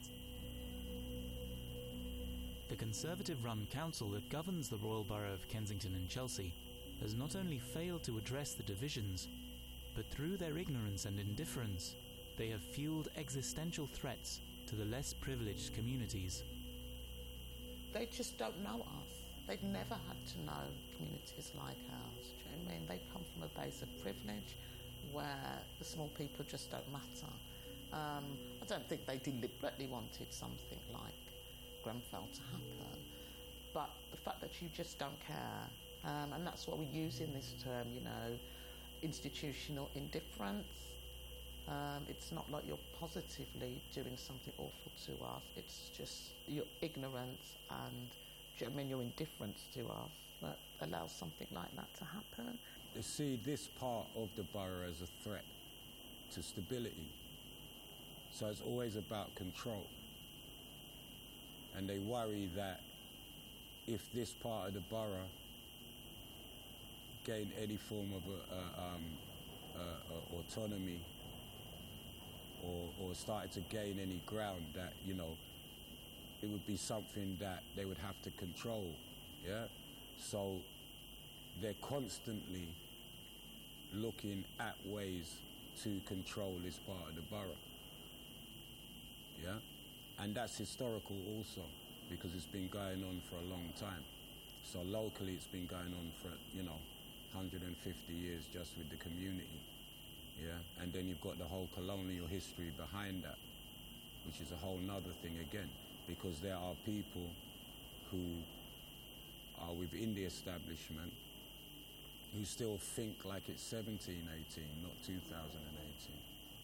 O: The Conservative-run council that governs the Royal Borough of Kensington and Chelsea has not only failed to address the divisions, but through their ignorance and indifference, they have fueled existential threats to the less privileged communities.
E: They just don't know us. They've never had to know communities like ours. Do you know what I mean? They come from a base of privilege where the small people just don't matter. Um, I don't think they deliberately wanted something like Grenfell to happen, but the fact that you just don't care, um, and that's what we use in this term, you know, institutional indifference. Um, it's not like you're positively doing something awful to us, it's just your ignorance and, I mean, your indifference to us that allows something like that to happen.
M: They see this part of the borough as a threat to stability. So it's always about control. And they worry that if this part of the borough gained any form of a, a, um, uh, uh, autonomy or, or started to gain any ground, that, you know, it would be something that they would have to control, yeah? So they're constantly looking at ways to control this part of the borough, yeah? And that's historical also, because it's been going on for a long time. So locally it's been going on for, you know, one hundred fifty years just with the community, yeah? And then you've got the whole colonial history behind that, which is a whole nother thing again, because there are people who are within the establishment who still think like it's seventeen eighteen, not two thousand eighteen.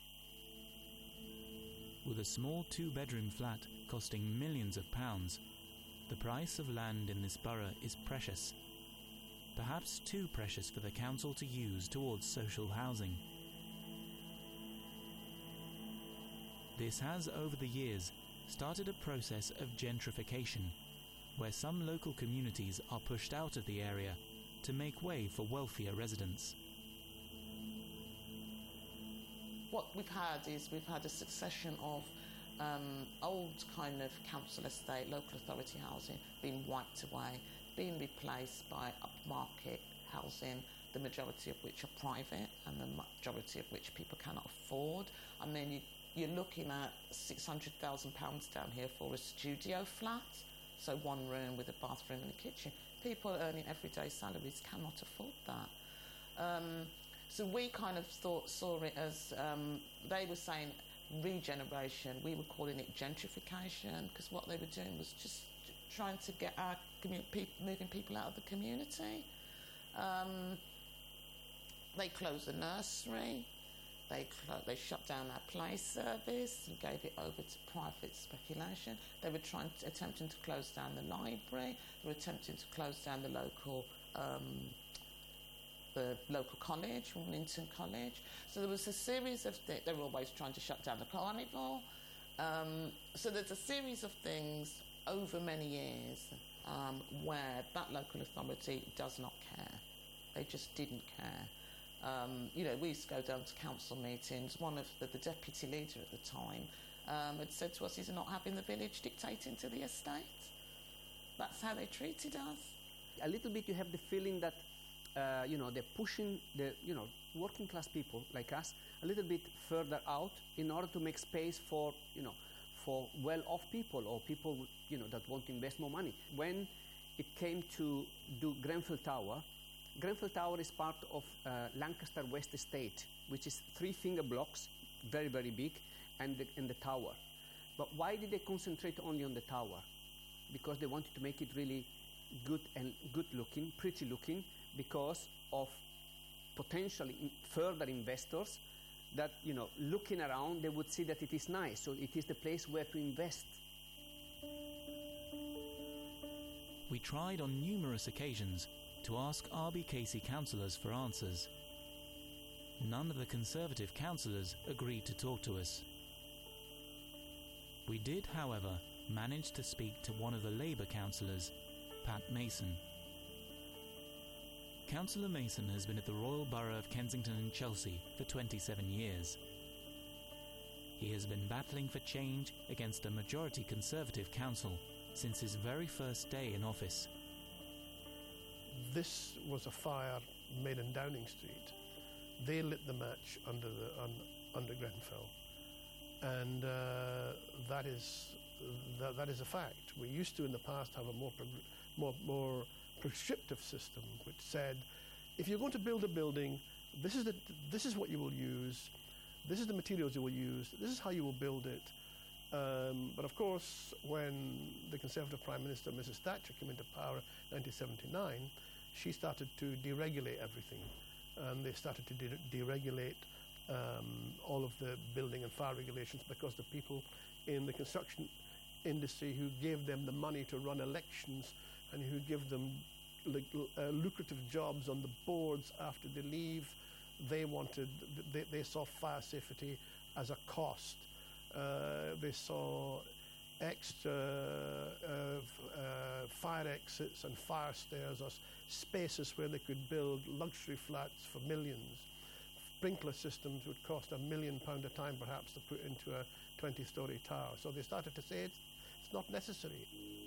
O: With a small two-bedroom flat costing millions of pounds, the price of land in this borough is precious. Perhaps too precious for the council to use towards social housing. This has, over the years, started a process of gentrification, where some local communities are pushed out of the area to make way for wealthier residents.
E: What we've had is we've had a succession of um, old kind of council estate, local authority housing being wiped away, being replaced by upmarket housing, the majority of which are private and the majority of which people cannot afford. I mean, you, you're looking at six hundred thousand pounds down here for a studio flat, so one room with a bathroom and a kitchen. People earning everyday salaries cannot afford that. Um, so we kind of thought, saw it as, um, they were saying regeneration, we were calling it gentrification, because what they were doing was just trying to get our commu- pe- moving people out of the community. Um, they closed the nursery, they, clo- they shut down our play service and gave it over to private speculation. They were trying to, attempting to close down the library, they were attempting to close down the local um, the local college, Wellington College. So there was a series of things. They were always trying to shut down the carnival. Um, so there's a series of things over many years um, where that local authority does not care. They just didn't care. Um, you know, we used to go down to council meetings. One of the, the deputy leader at the time um, had said to us, he's not having the village dictating to the estate. That's how they treated us.
G: A little bit you have the feeling that Uh, you know, they're pushing the, you know, working class people like us a little bit further out in order to make space for, you know, for well-off people or people, you know, that want to invest more money. When it came to do Grenfell Tower, Grenfell Tower is part of uh, Lancaster West Estate, which is three finger blocks, very, very big, and the, and the tower. But why did they concentrate only on the tower? Because they wanted to make it really good and good looking, pretty looking, because of potentially in further investors that, you know, looking around, they would see that it is nice, so it is the place where to invest.
O: We tried on numerous occasions to ask R B K C councillors for answers. None of the Conservative councillors agreed to talk to us. We did, however, manage to speak to one of the Labour councillors, Pat Mason. Councillor Mason has been at the Royal Borough of Kensington and Chelsea for twenty-seven years. He has been battling for change against a majority Conservative council since his very first day in office.
J: This was a fire made in Downing Street. They lit the match under, the, un, under Grenfell. And uh, that is that, that is a fact. We used to in the past have a more more more prescriptive system which said, if you're going to build a building, this is the this is what you will use. this is the materials you will use, this is how you will build it. Um, but of course, when the Conservative Prime Minister, Missus Thatcher, came into power in nineteen seventy-nine, she started to deregulate everything. And they started to de- deregulate um, all of the building and fire regulations because the people in the construction industry who gave them the money to run elections and who give them li- uh, lucrative jobs on the boards after they leave, they wanted, they, they saw fire safety as a cost. Uh, they saw extra uh, uh, fire exits and fire stairs as spaces where they could build luxury flats for millions. Sprinkler systems would cost a million pound a time perhaps to put into a twenty-storey tower. So they started to say it's, it's not necessary.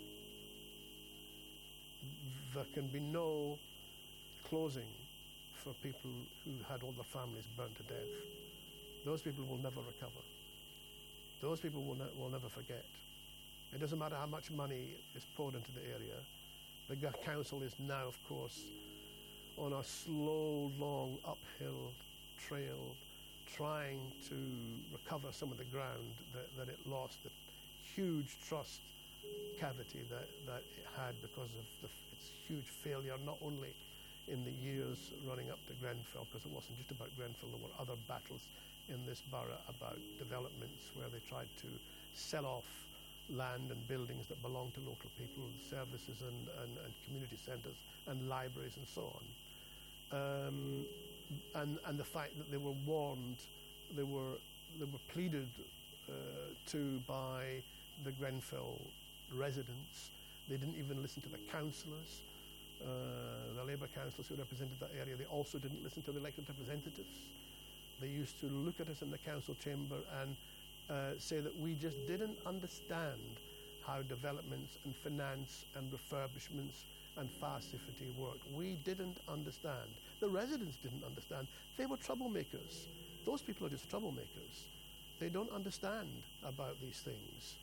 J: There can be no closing for people who had all their families burnt to death. Those people will never recover. Those people will, ne- will never forget. It doesn't matter how much money is poured into the area. The G- council is now, of course, on a slow, long uphill trail trying to recover some of the ground that, that it lost, the huge trust cavity that, that it had because of the, its huge failure, not only in the years running up to Grenfell, because it wasn't just about Grenfell, there were other battles in this borough about developments where they tried to sell off land and buildings that belonged to local people, services and, and, and community centres and libraries and so on. Um, and, and the fact that they were warned, they were, they were pleaded uh, to by the Grenfell residents. They didn't even listen to the councillors, uh, the Labour councillors who represented that area. They also didn't listen to the elected representatives. They used to look at us in the council chamber and uh, say that we just didn't understand how developments and finance and refurbishments and fire safety worked. We didn't understand. The residents didn't understand. They were troublemakers. Those people are just troublemakers. They don't understand about these things.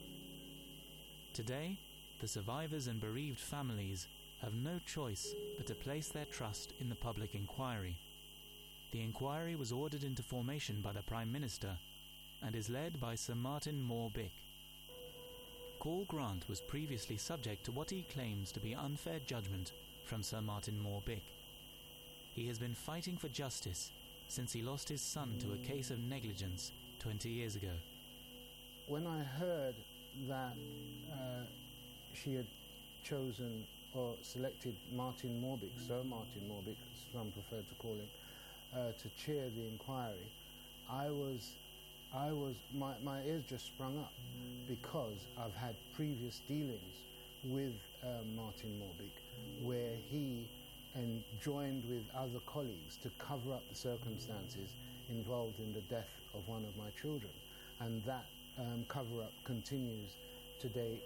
O: Today, the survivors and bereaved families have no choice but to place their trust in the public inquiry. The inquiry was ordered into formation by the Prime Minister and is led by Sir Martin Moore-Bick. Caul Grant was previously subject to what he claims to be unfair judgment from Sir Martin Moore-Bick. He has been fighting for justice since he lost his son to a case of negligence twenty years ago.
L: When I heard that uh, she had chosen or selected Martin Moore-Bick, Sir Martin Moore-Bick, as some prefer to call him, uh, to chair the inquiry, I was, I was, my, my ears just sprung up because I've had previous dealings with uh, Martin Moore-Bick where he and joined with other colleagues to cover up the circumstances involved in the death of one of my children, and that um, cover-up continues to date.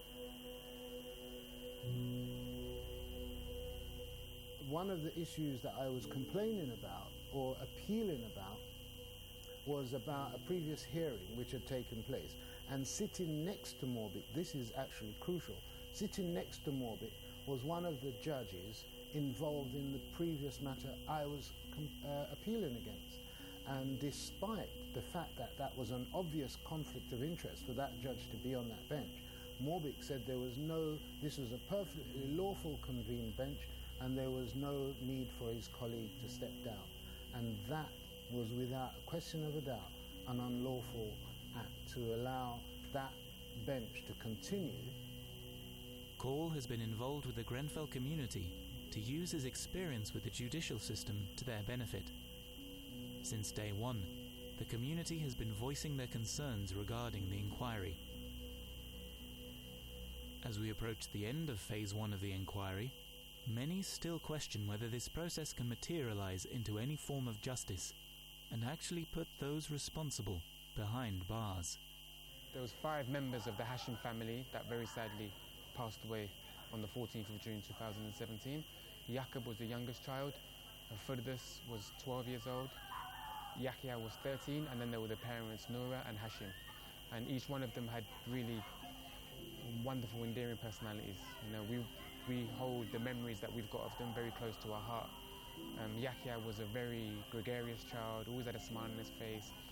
L: One of the issues that I was complaining about or appealing about was about a previous hearing which had taken place, and sitting next to Moore-Bick, this is actually crucial, sitting next to Moore-Bick was one of the judges involved in the previous matter I was com- uh, appealing against. And despite the fact that that was an obvious conflict of interest for that judge to be on that bench, Moore-Bick said there was no, this was a perfectly lawful convened bench and there was no need for his colleague to step down. And that was without a question of a doubt an unlawful act to allow that bench to continue.
O: Caul has been involved with the Grenfell community to use his experience with the judicial system to their benefit. Since day one, the community has been voicing their concerns regarding the inquiry. As we approach the end of phase one of the inquiry, many still question whether this process can materialize into any form of justice and actually put those responsible behind bars.
F: There was five members of the Hashim family that very sadly passed away on the fourteenth of June two thousand seventeen. Yaqub was the youngest child, Furdus was twelve years old, Yahya was thirteen, and then there were the parents Noura and Hashim. And each one of them had really wonderful, endearing personalities. You know, we we hold the memories that we've got of them very close to our heart. Um, Yahya was a very gregarious child, always had a smile on his face.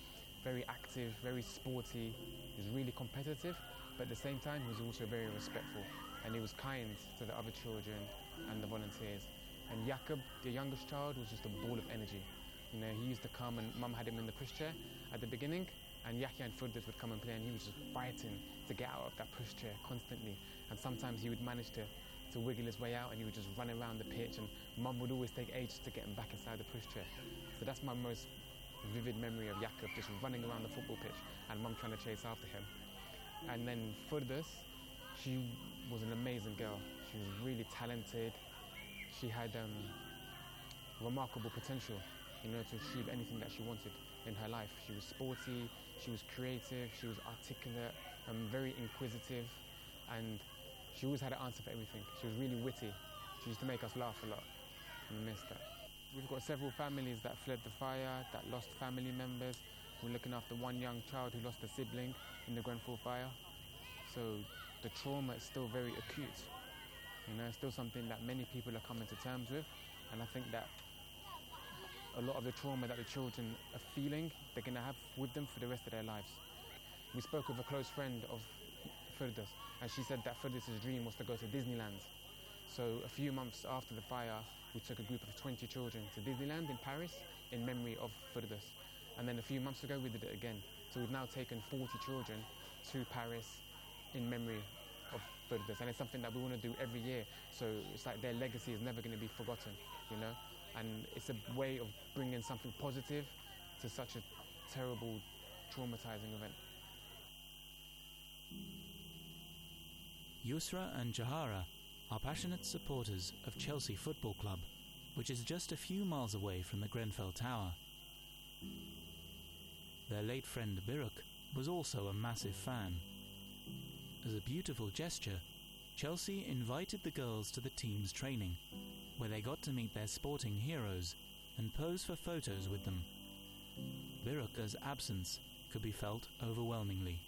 F: very active, very sporty. He was really competitive, but at the same time he was also very respectful, and he was kind to the other children and the volunteers. And Jakob, the youngest child, was just a ball of energy. You know, he used to come and Mum had him in the pushchair at the beginning, and Yahya and Furdus would come and play, and he was just fighting to get out of that pushchair constantly. And sometimes he would manage to, to wiggle his way out, and he would just run around the pitch, and Mum would always take ages to get him back inside the pushchair. So that's my most vivid memory of Jakob, just running around the football pitch and Mum trying to chase after him. And then Furdus, she was an amazing girl. She was really talented. She had um, remarkable potential, you know, to achieve anything that she wanted in her life. She was sporty, she was creative, she was articulate, um, very inquisitive, and she always had an answer for everything. She was really witty. She used to make us laugh a lot, and I miss that. We've got several families that fled the fire, that lost family members. We're looking after one young child who lost a sibling in the Grenfell fire. So the trauma is still very acute. You know, it's still something that many people are coming to terms with, and I think that a lot of the trauma that the children are feeling, they're going to have with them for the rest of their lives. We spoke with a close friend of Furdus, and she said that Furdus' dream was to go to Disneyland. So a few months after the fire, we took a group of twenty children to Disneyland in Paris in memory of Furdus. And then a few months ago, we did it again. So we've now taken forty children to Paris in memory of Furdus. And it's something that we want to do every year. So it's like their legacy is never going to be forgotten, you know? And it's a way of bringing something positive to such a terrible, traumatizing event.
O: Yusra and Jahara are passionate supporters of Chelsea Football Club, which is just a few miles away from the Grenfell Tower. Their late friend Biruk was also a massive fan. As a beautiful gesture, Chelsea invited the girls to the team's training, where they got to meet their sporting heroes and pose for photos with them. Biruk's absence could be felt overwhelmingly.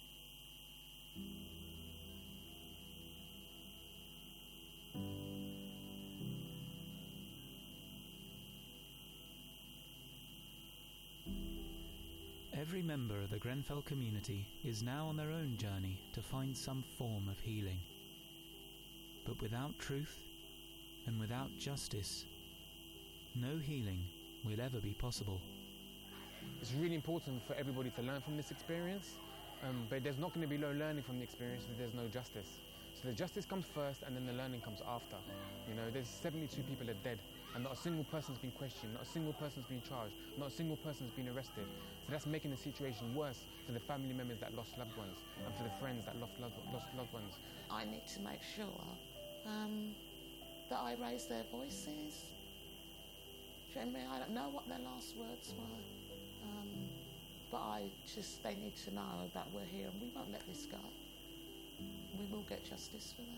O: Every member of the Grenfell community is now on their own journey to find some form of healing. But without truth and without justice, no healing will ever be possible.
F: It's really important for everybody to learn from this experience, um, but there's not going to be no learning from the experience if there's no justice. So the justice comes first and then the learning comes after. You know, there's seventy-two people are dead and not a single person's been questioned, not a single person's been charged, not a single person's been arrested. So that's making the situation worse for the family members that lost loved ones and for the friends that lost loved, lost loved ones.
E: I need to make sure um, that I raise their voices. Do you know what I mean? I don't know what their last words were, um, but I just, they need to know that we're here and we won't let this go. We will get justice for them.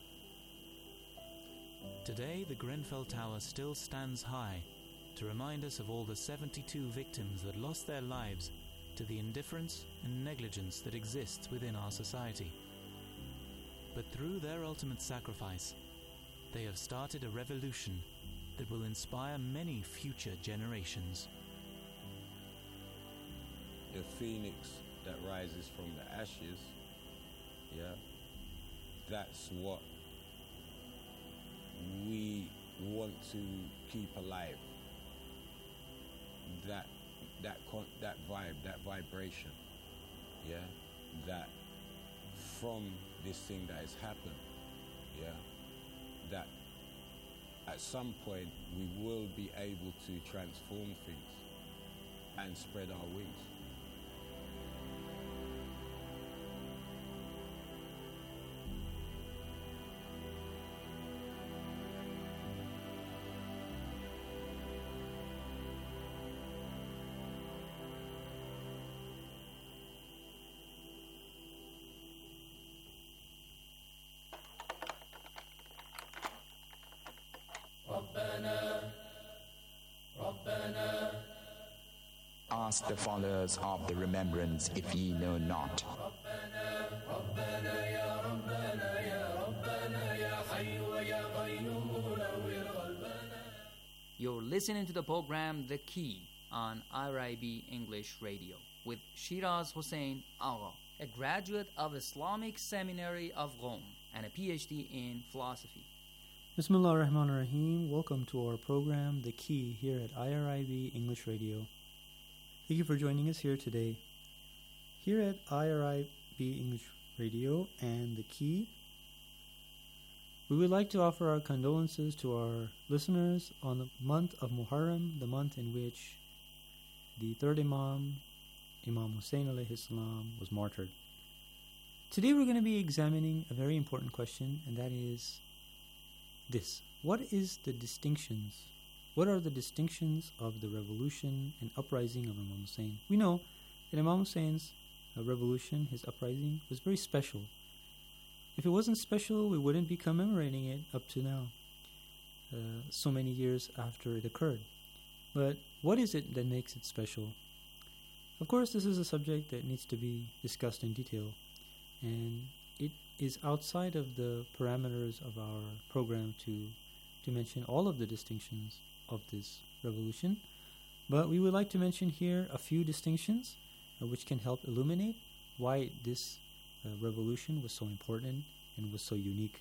O: Today, the Grenfell Tower still stands high to remind us of all the seventy-two victims that lost their lives to the indifference and negligence that exists within our society. But through their ultimate sacrifice, they have started a revolution that will inspire many future generations.
M: The phoenix that rises from the ashes, yeah, that's what we want to keep alive. That that con- that vibe, that vibration, yeah, that from this thing that has happened, yeah, that at some point we will be able to transform things and spread our wings.
S: Ask the followers of the remembrance if ye know not.
T: You're listening to the program The Key on R I B English Radio. with Shiraz Hussain Agha, a graduate of Islamic Seminary of Rome and a P H D in philosophy.
U: Bismillah ar-Rahman ar-Rahim. Welcome to our program, The Key, here at I R I B English Radio. Thank you for joining us here today. Here at I R I B English Radio and The Key, we would like to offer our condolences to our listeners on the month of Muharram, the month in which the third Imam, Imam Hussain alayhi salam, was martyred. Today we're going to be examining a very important question, and that is this. What is the distinctions? What are the distinctions of the revolution and uprising of Imam Hussain? We know that Imam Hussein's uh, revolution, his uprising, was very special. If it wasn't special, we wouldn't be commemorating it up to now, uh, so many years after it occurred. But what is it that makes it special? Of course, this is a subject that needs to be discussed in detail, and it is outside of the parameters of our program to, to mention all of the distinctions of this revolution. But we would like to mention here a few distinctions uh, which can help illuminate why this Uh, revolution was so important and was so unique.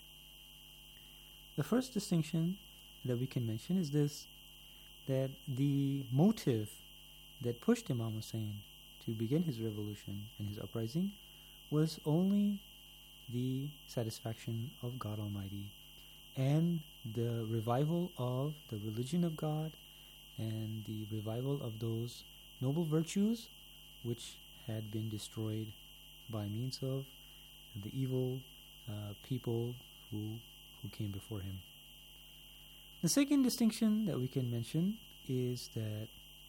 U: The first distinction that we can mention is this, that the motive that pushed Imam Hussain to begin his revolution and his uprising was only the satisfaction of God Almighty and the revival of the religion of God and the revival of those noble virtues which had been destroyed by means of the evil uh, people who who came before him. The second distinction that we can mention is that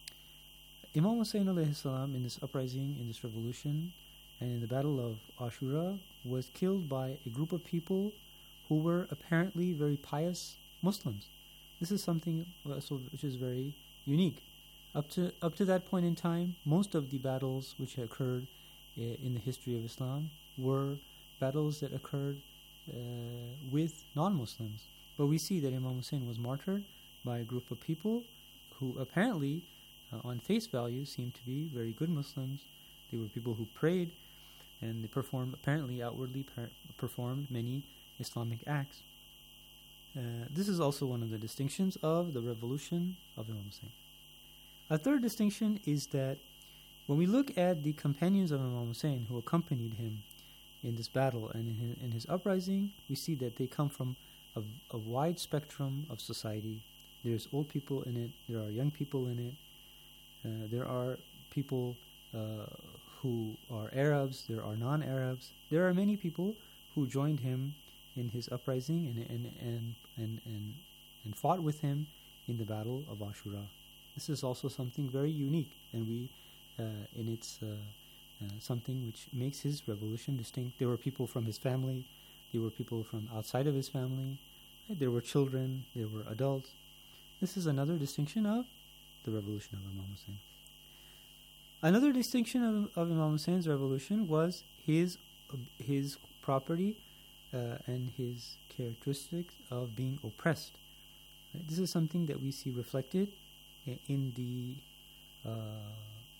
U: Imam Hussain alayhi salam, in this uprising, in this revolution, and in the Battle of Ashura, was killed by a group of people who were apparently very pious Muslims. This is something also which is very unique. Up to up to that point in time, most of the battles which occurred in the history of Islam were battles that occurred uh, with non-Muslims. But we see that Imam Hussain was martyred by a group of people who apparently, uh, on face value, seemed to be very good Muslims. They were people who prayed, and they performed, apparently outwardly per- performed many Islamic acts. Uh, this is also one of the distinctions of the revolution of Imam Hussain. A third distinction is that when we look at the companions of Imam Hussain who accompanied him in this battle and in his, in his uprising, we see that they come from a, a wide spectrum of society. There's old people in it, there are young people in it, uh, there are people uh, who are Arabs, there are non-Arabs. There are many people who joined him in his uprising and, and, and, and, and, and fought with him in the Battle of Ashura. This is also something very unique, and we Uh, and it's uh, uh, something which makes his revolution distinct. There were people from his family, there were people from outside of his family, there were children, there were adults. This is another distinction of the revolution of Imam Hussain. Another distinction of, of Imam Hussain's revolution was his his property uh, and his characteristics of being oppressed. Right? This is something that we see reflected in the uh,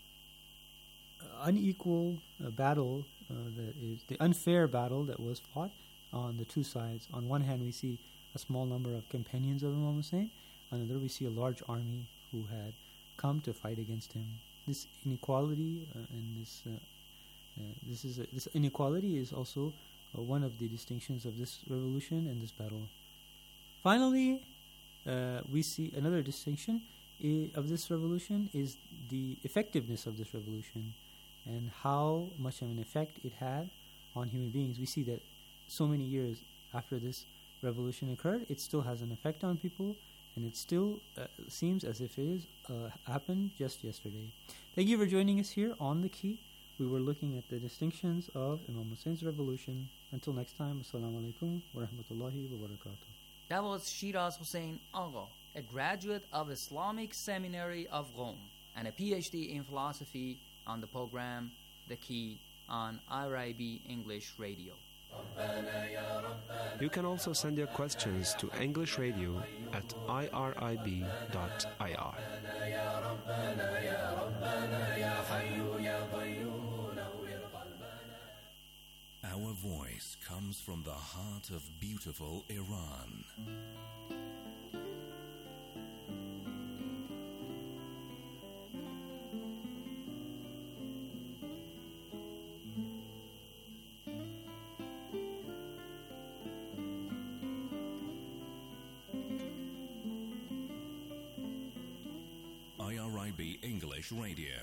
U: unequal uh, battle, uh, that is the unfair battle that was fought on the two sides. On one hand, we see a small number of companions of Imam Hussain. On the other, we see a large army who had come to fight against him. This inequality uh, and this uh, uh, this is a, this inequality is also uh, one of the distinctions of this revolution and this battle. Finally, uh, we see another distinction I- of this revolution is the effectiveness of this revolution and how much of an effect it had on human beings. We see that so many years after this revolution occurred, it still has an effect on people, and it still uh, seems as if it is uh, happened just yesterday. Thank you for joining us here on The Key. We were looking at the distinctions of Imam Hussein's revolution. Until next time, Assalamu alaikum wa rahmatullahi wa barakatuh.
T: That was Shiraz Hussain Agha, a graduate of Islamic Seminary of Rome and a P H D in philosophy, on the program The Key on I R I B English Radio.
A: You can also send your questions to English Radio at I R I B dot I R.
V: Our voice comes from the heart of beautiful Iran. I R I B English Radio.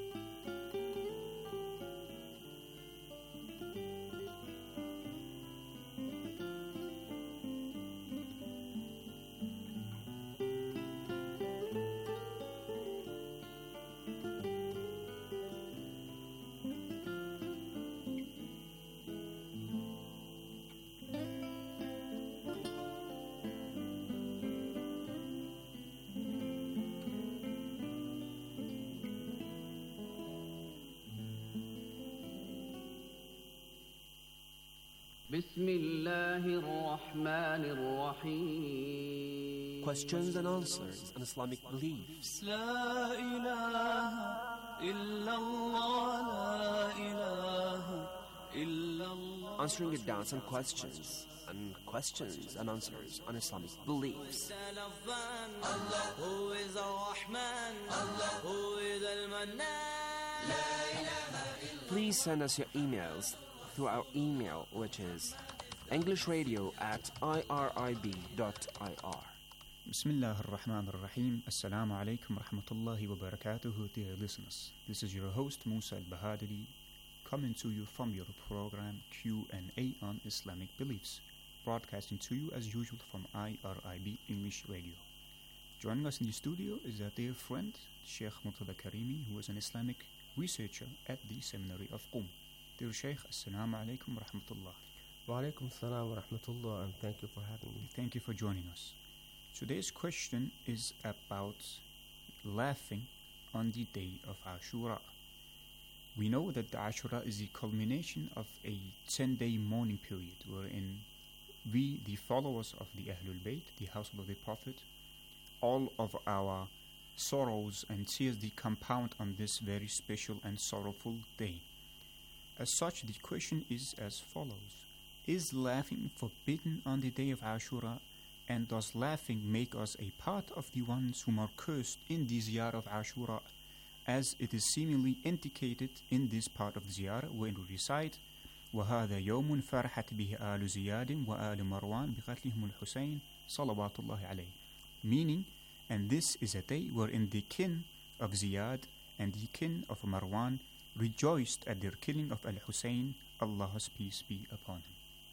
C: بسم الله الرحمن الرحيم.
A: Questions and answers on Islamic beliefs.
C: لا إله إلا الله لا إله إلا الله.
A: Answering your doubts and questions, and questions and answers on Islamic beliefs.
C: Allah who is Ar-Rahman, Allah who is Al-Mannan. لا إله إلا.
A: Please send us your emails through our email, which is englishradio at I R I B dot I R.
W: Bismillah ar-Rahman ar-Rahim. Assalamu alaikum wa rahmatullahi wa barakatuhu, dear listeners. This is your host Musa al-Bahadiri, coming to you from your program Q and A on Islamic Beliefs, broadcasting to you as usual from I R I B English Radio. Joining us in the studio is our dear friend Sheikh Murtada Karimi, who is an Islamic researcher at the Seminary of Qum. Dear Sheikh, Assalamu alaikum wa rahmatullah.
X: Wa alaikum assalam wa rahmatullah, and thank you for having me.
W: Thank you for joining us. Today's question is about laughing on the day of Ashura. We know that the Ashura is the culmination of a ten-day mourning period wherein we, the followers of the Ahlul Bayt, the household of the Prophet, all of our sorrows and tears, they compound on this very special and sorrowful day. As such, the question is as follows. Is laughing forbidden on the day of Ashura, and does laughing make us a part of the ones whom are cursed in the ziyarah of Ashura, as it is seemingly indicated in this part of the ziyarah when we recite وَهَذَا يَوْمٌ فَرْحَتْ بِهِ آلُ زِيَادٍ وَآلُ مَرْوَانٍ بِقَتْلِهِمُ الْحُسَيْنِ صَلَوَاتُ اللَّهِ عَلَيْهِ. Meaning, and this is a day wherein the kin of Ziyad and the kin of Marwan rejoiced at their killing of Al-Hussein, Allah's peace be upon him.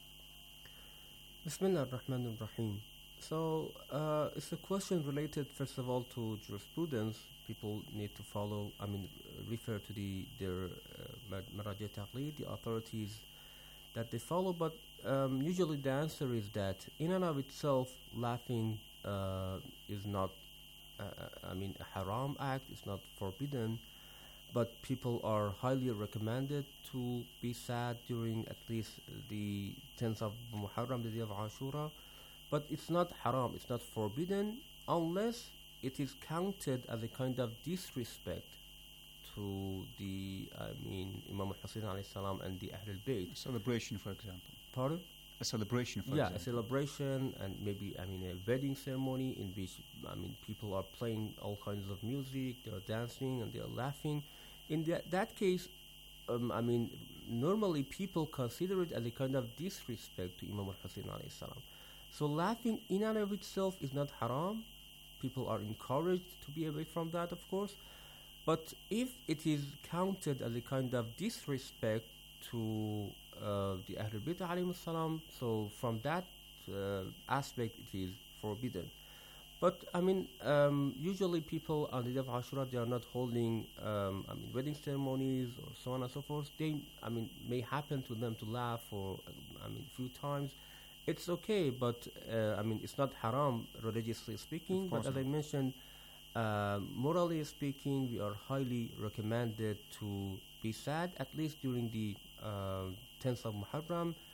X: Bismillah ar-Rahman ar-Rahim. So, uh, it's a question related, first of all, to jurisprudence. People need to follow, I mean, refer to the their uh, Maraja Taqlid, the authorities that they follow, but um, usually the answer is that in and of itself, laughing uh, is not, uh, I mean, a haram act, it's not forbidden, but people are highly recommended to be sad during at least the tenth of Muharram, the day of Ashura. But it's not haram, it's not forbidden, unless it is counted as a kind of disrespect to the, I mean, Imam Hussein alayhi salam and the Ahlul Bayt.
W: A celebration, for example.
X: Pardon?
W: A celebration, for
X: yeah,
W: example.
X: a celebration, and maybe, I mean, a wedding ceremony in which, I mean, people are playing all kinds of music, they are dancing and they are laughing. In that, that case, um, I mean, normally people consider it as a kind of disrespect to Imam Hussein alayhi salam. So laughing in and of itself is not haram. People are encouraged to be away from that, of course. But if it is counted as a kind of disrespect to uh, the Ahlul Bayt alayhim salam, so from that uh, aspect it is forbidden. But I mean, um, usually people on the day of Ashura, they are not holding, um, I mean, wedding ceremonies or so on and so forth. They, I mean, may happen to them to laugh for, I mean, a few times. It's okay, but uh, I mean, it's not haram religiously speaking. But as
W: not.
X: I mentioned, uh, morally speaking, we are highly recommended to be sad, at least during the uh, tenth of Muharram,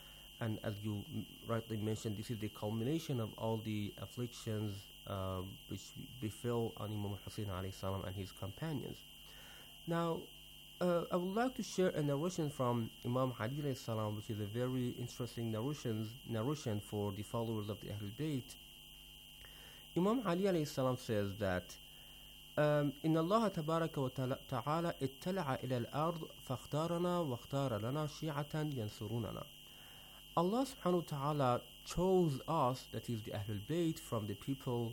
X: and as you m- rightly mentioned, this is the culmination of all the afflictions uh, which befell on Imam Hussein alayhi salam and his companions. Now, uh, I would like to share a narration from Imam Ali alayhi salam, which is a very interesting narration, narration for the followers of the Ahlul Bayt. Imam Ali alayhi salam says that um, إن الله تبارك وتعالى اطلع إلى الأرض فاختارنا واختار لنا شيعة ينصروننا. Allah subhanahu wa ta'ala chose us, that is the Ahlul Bayt, from the people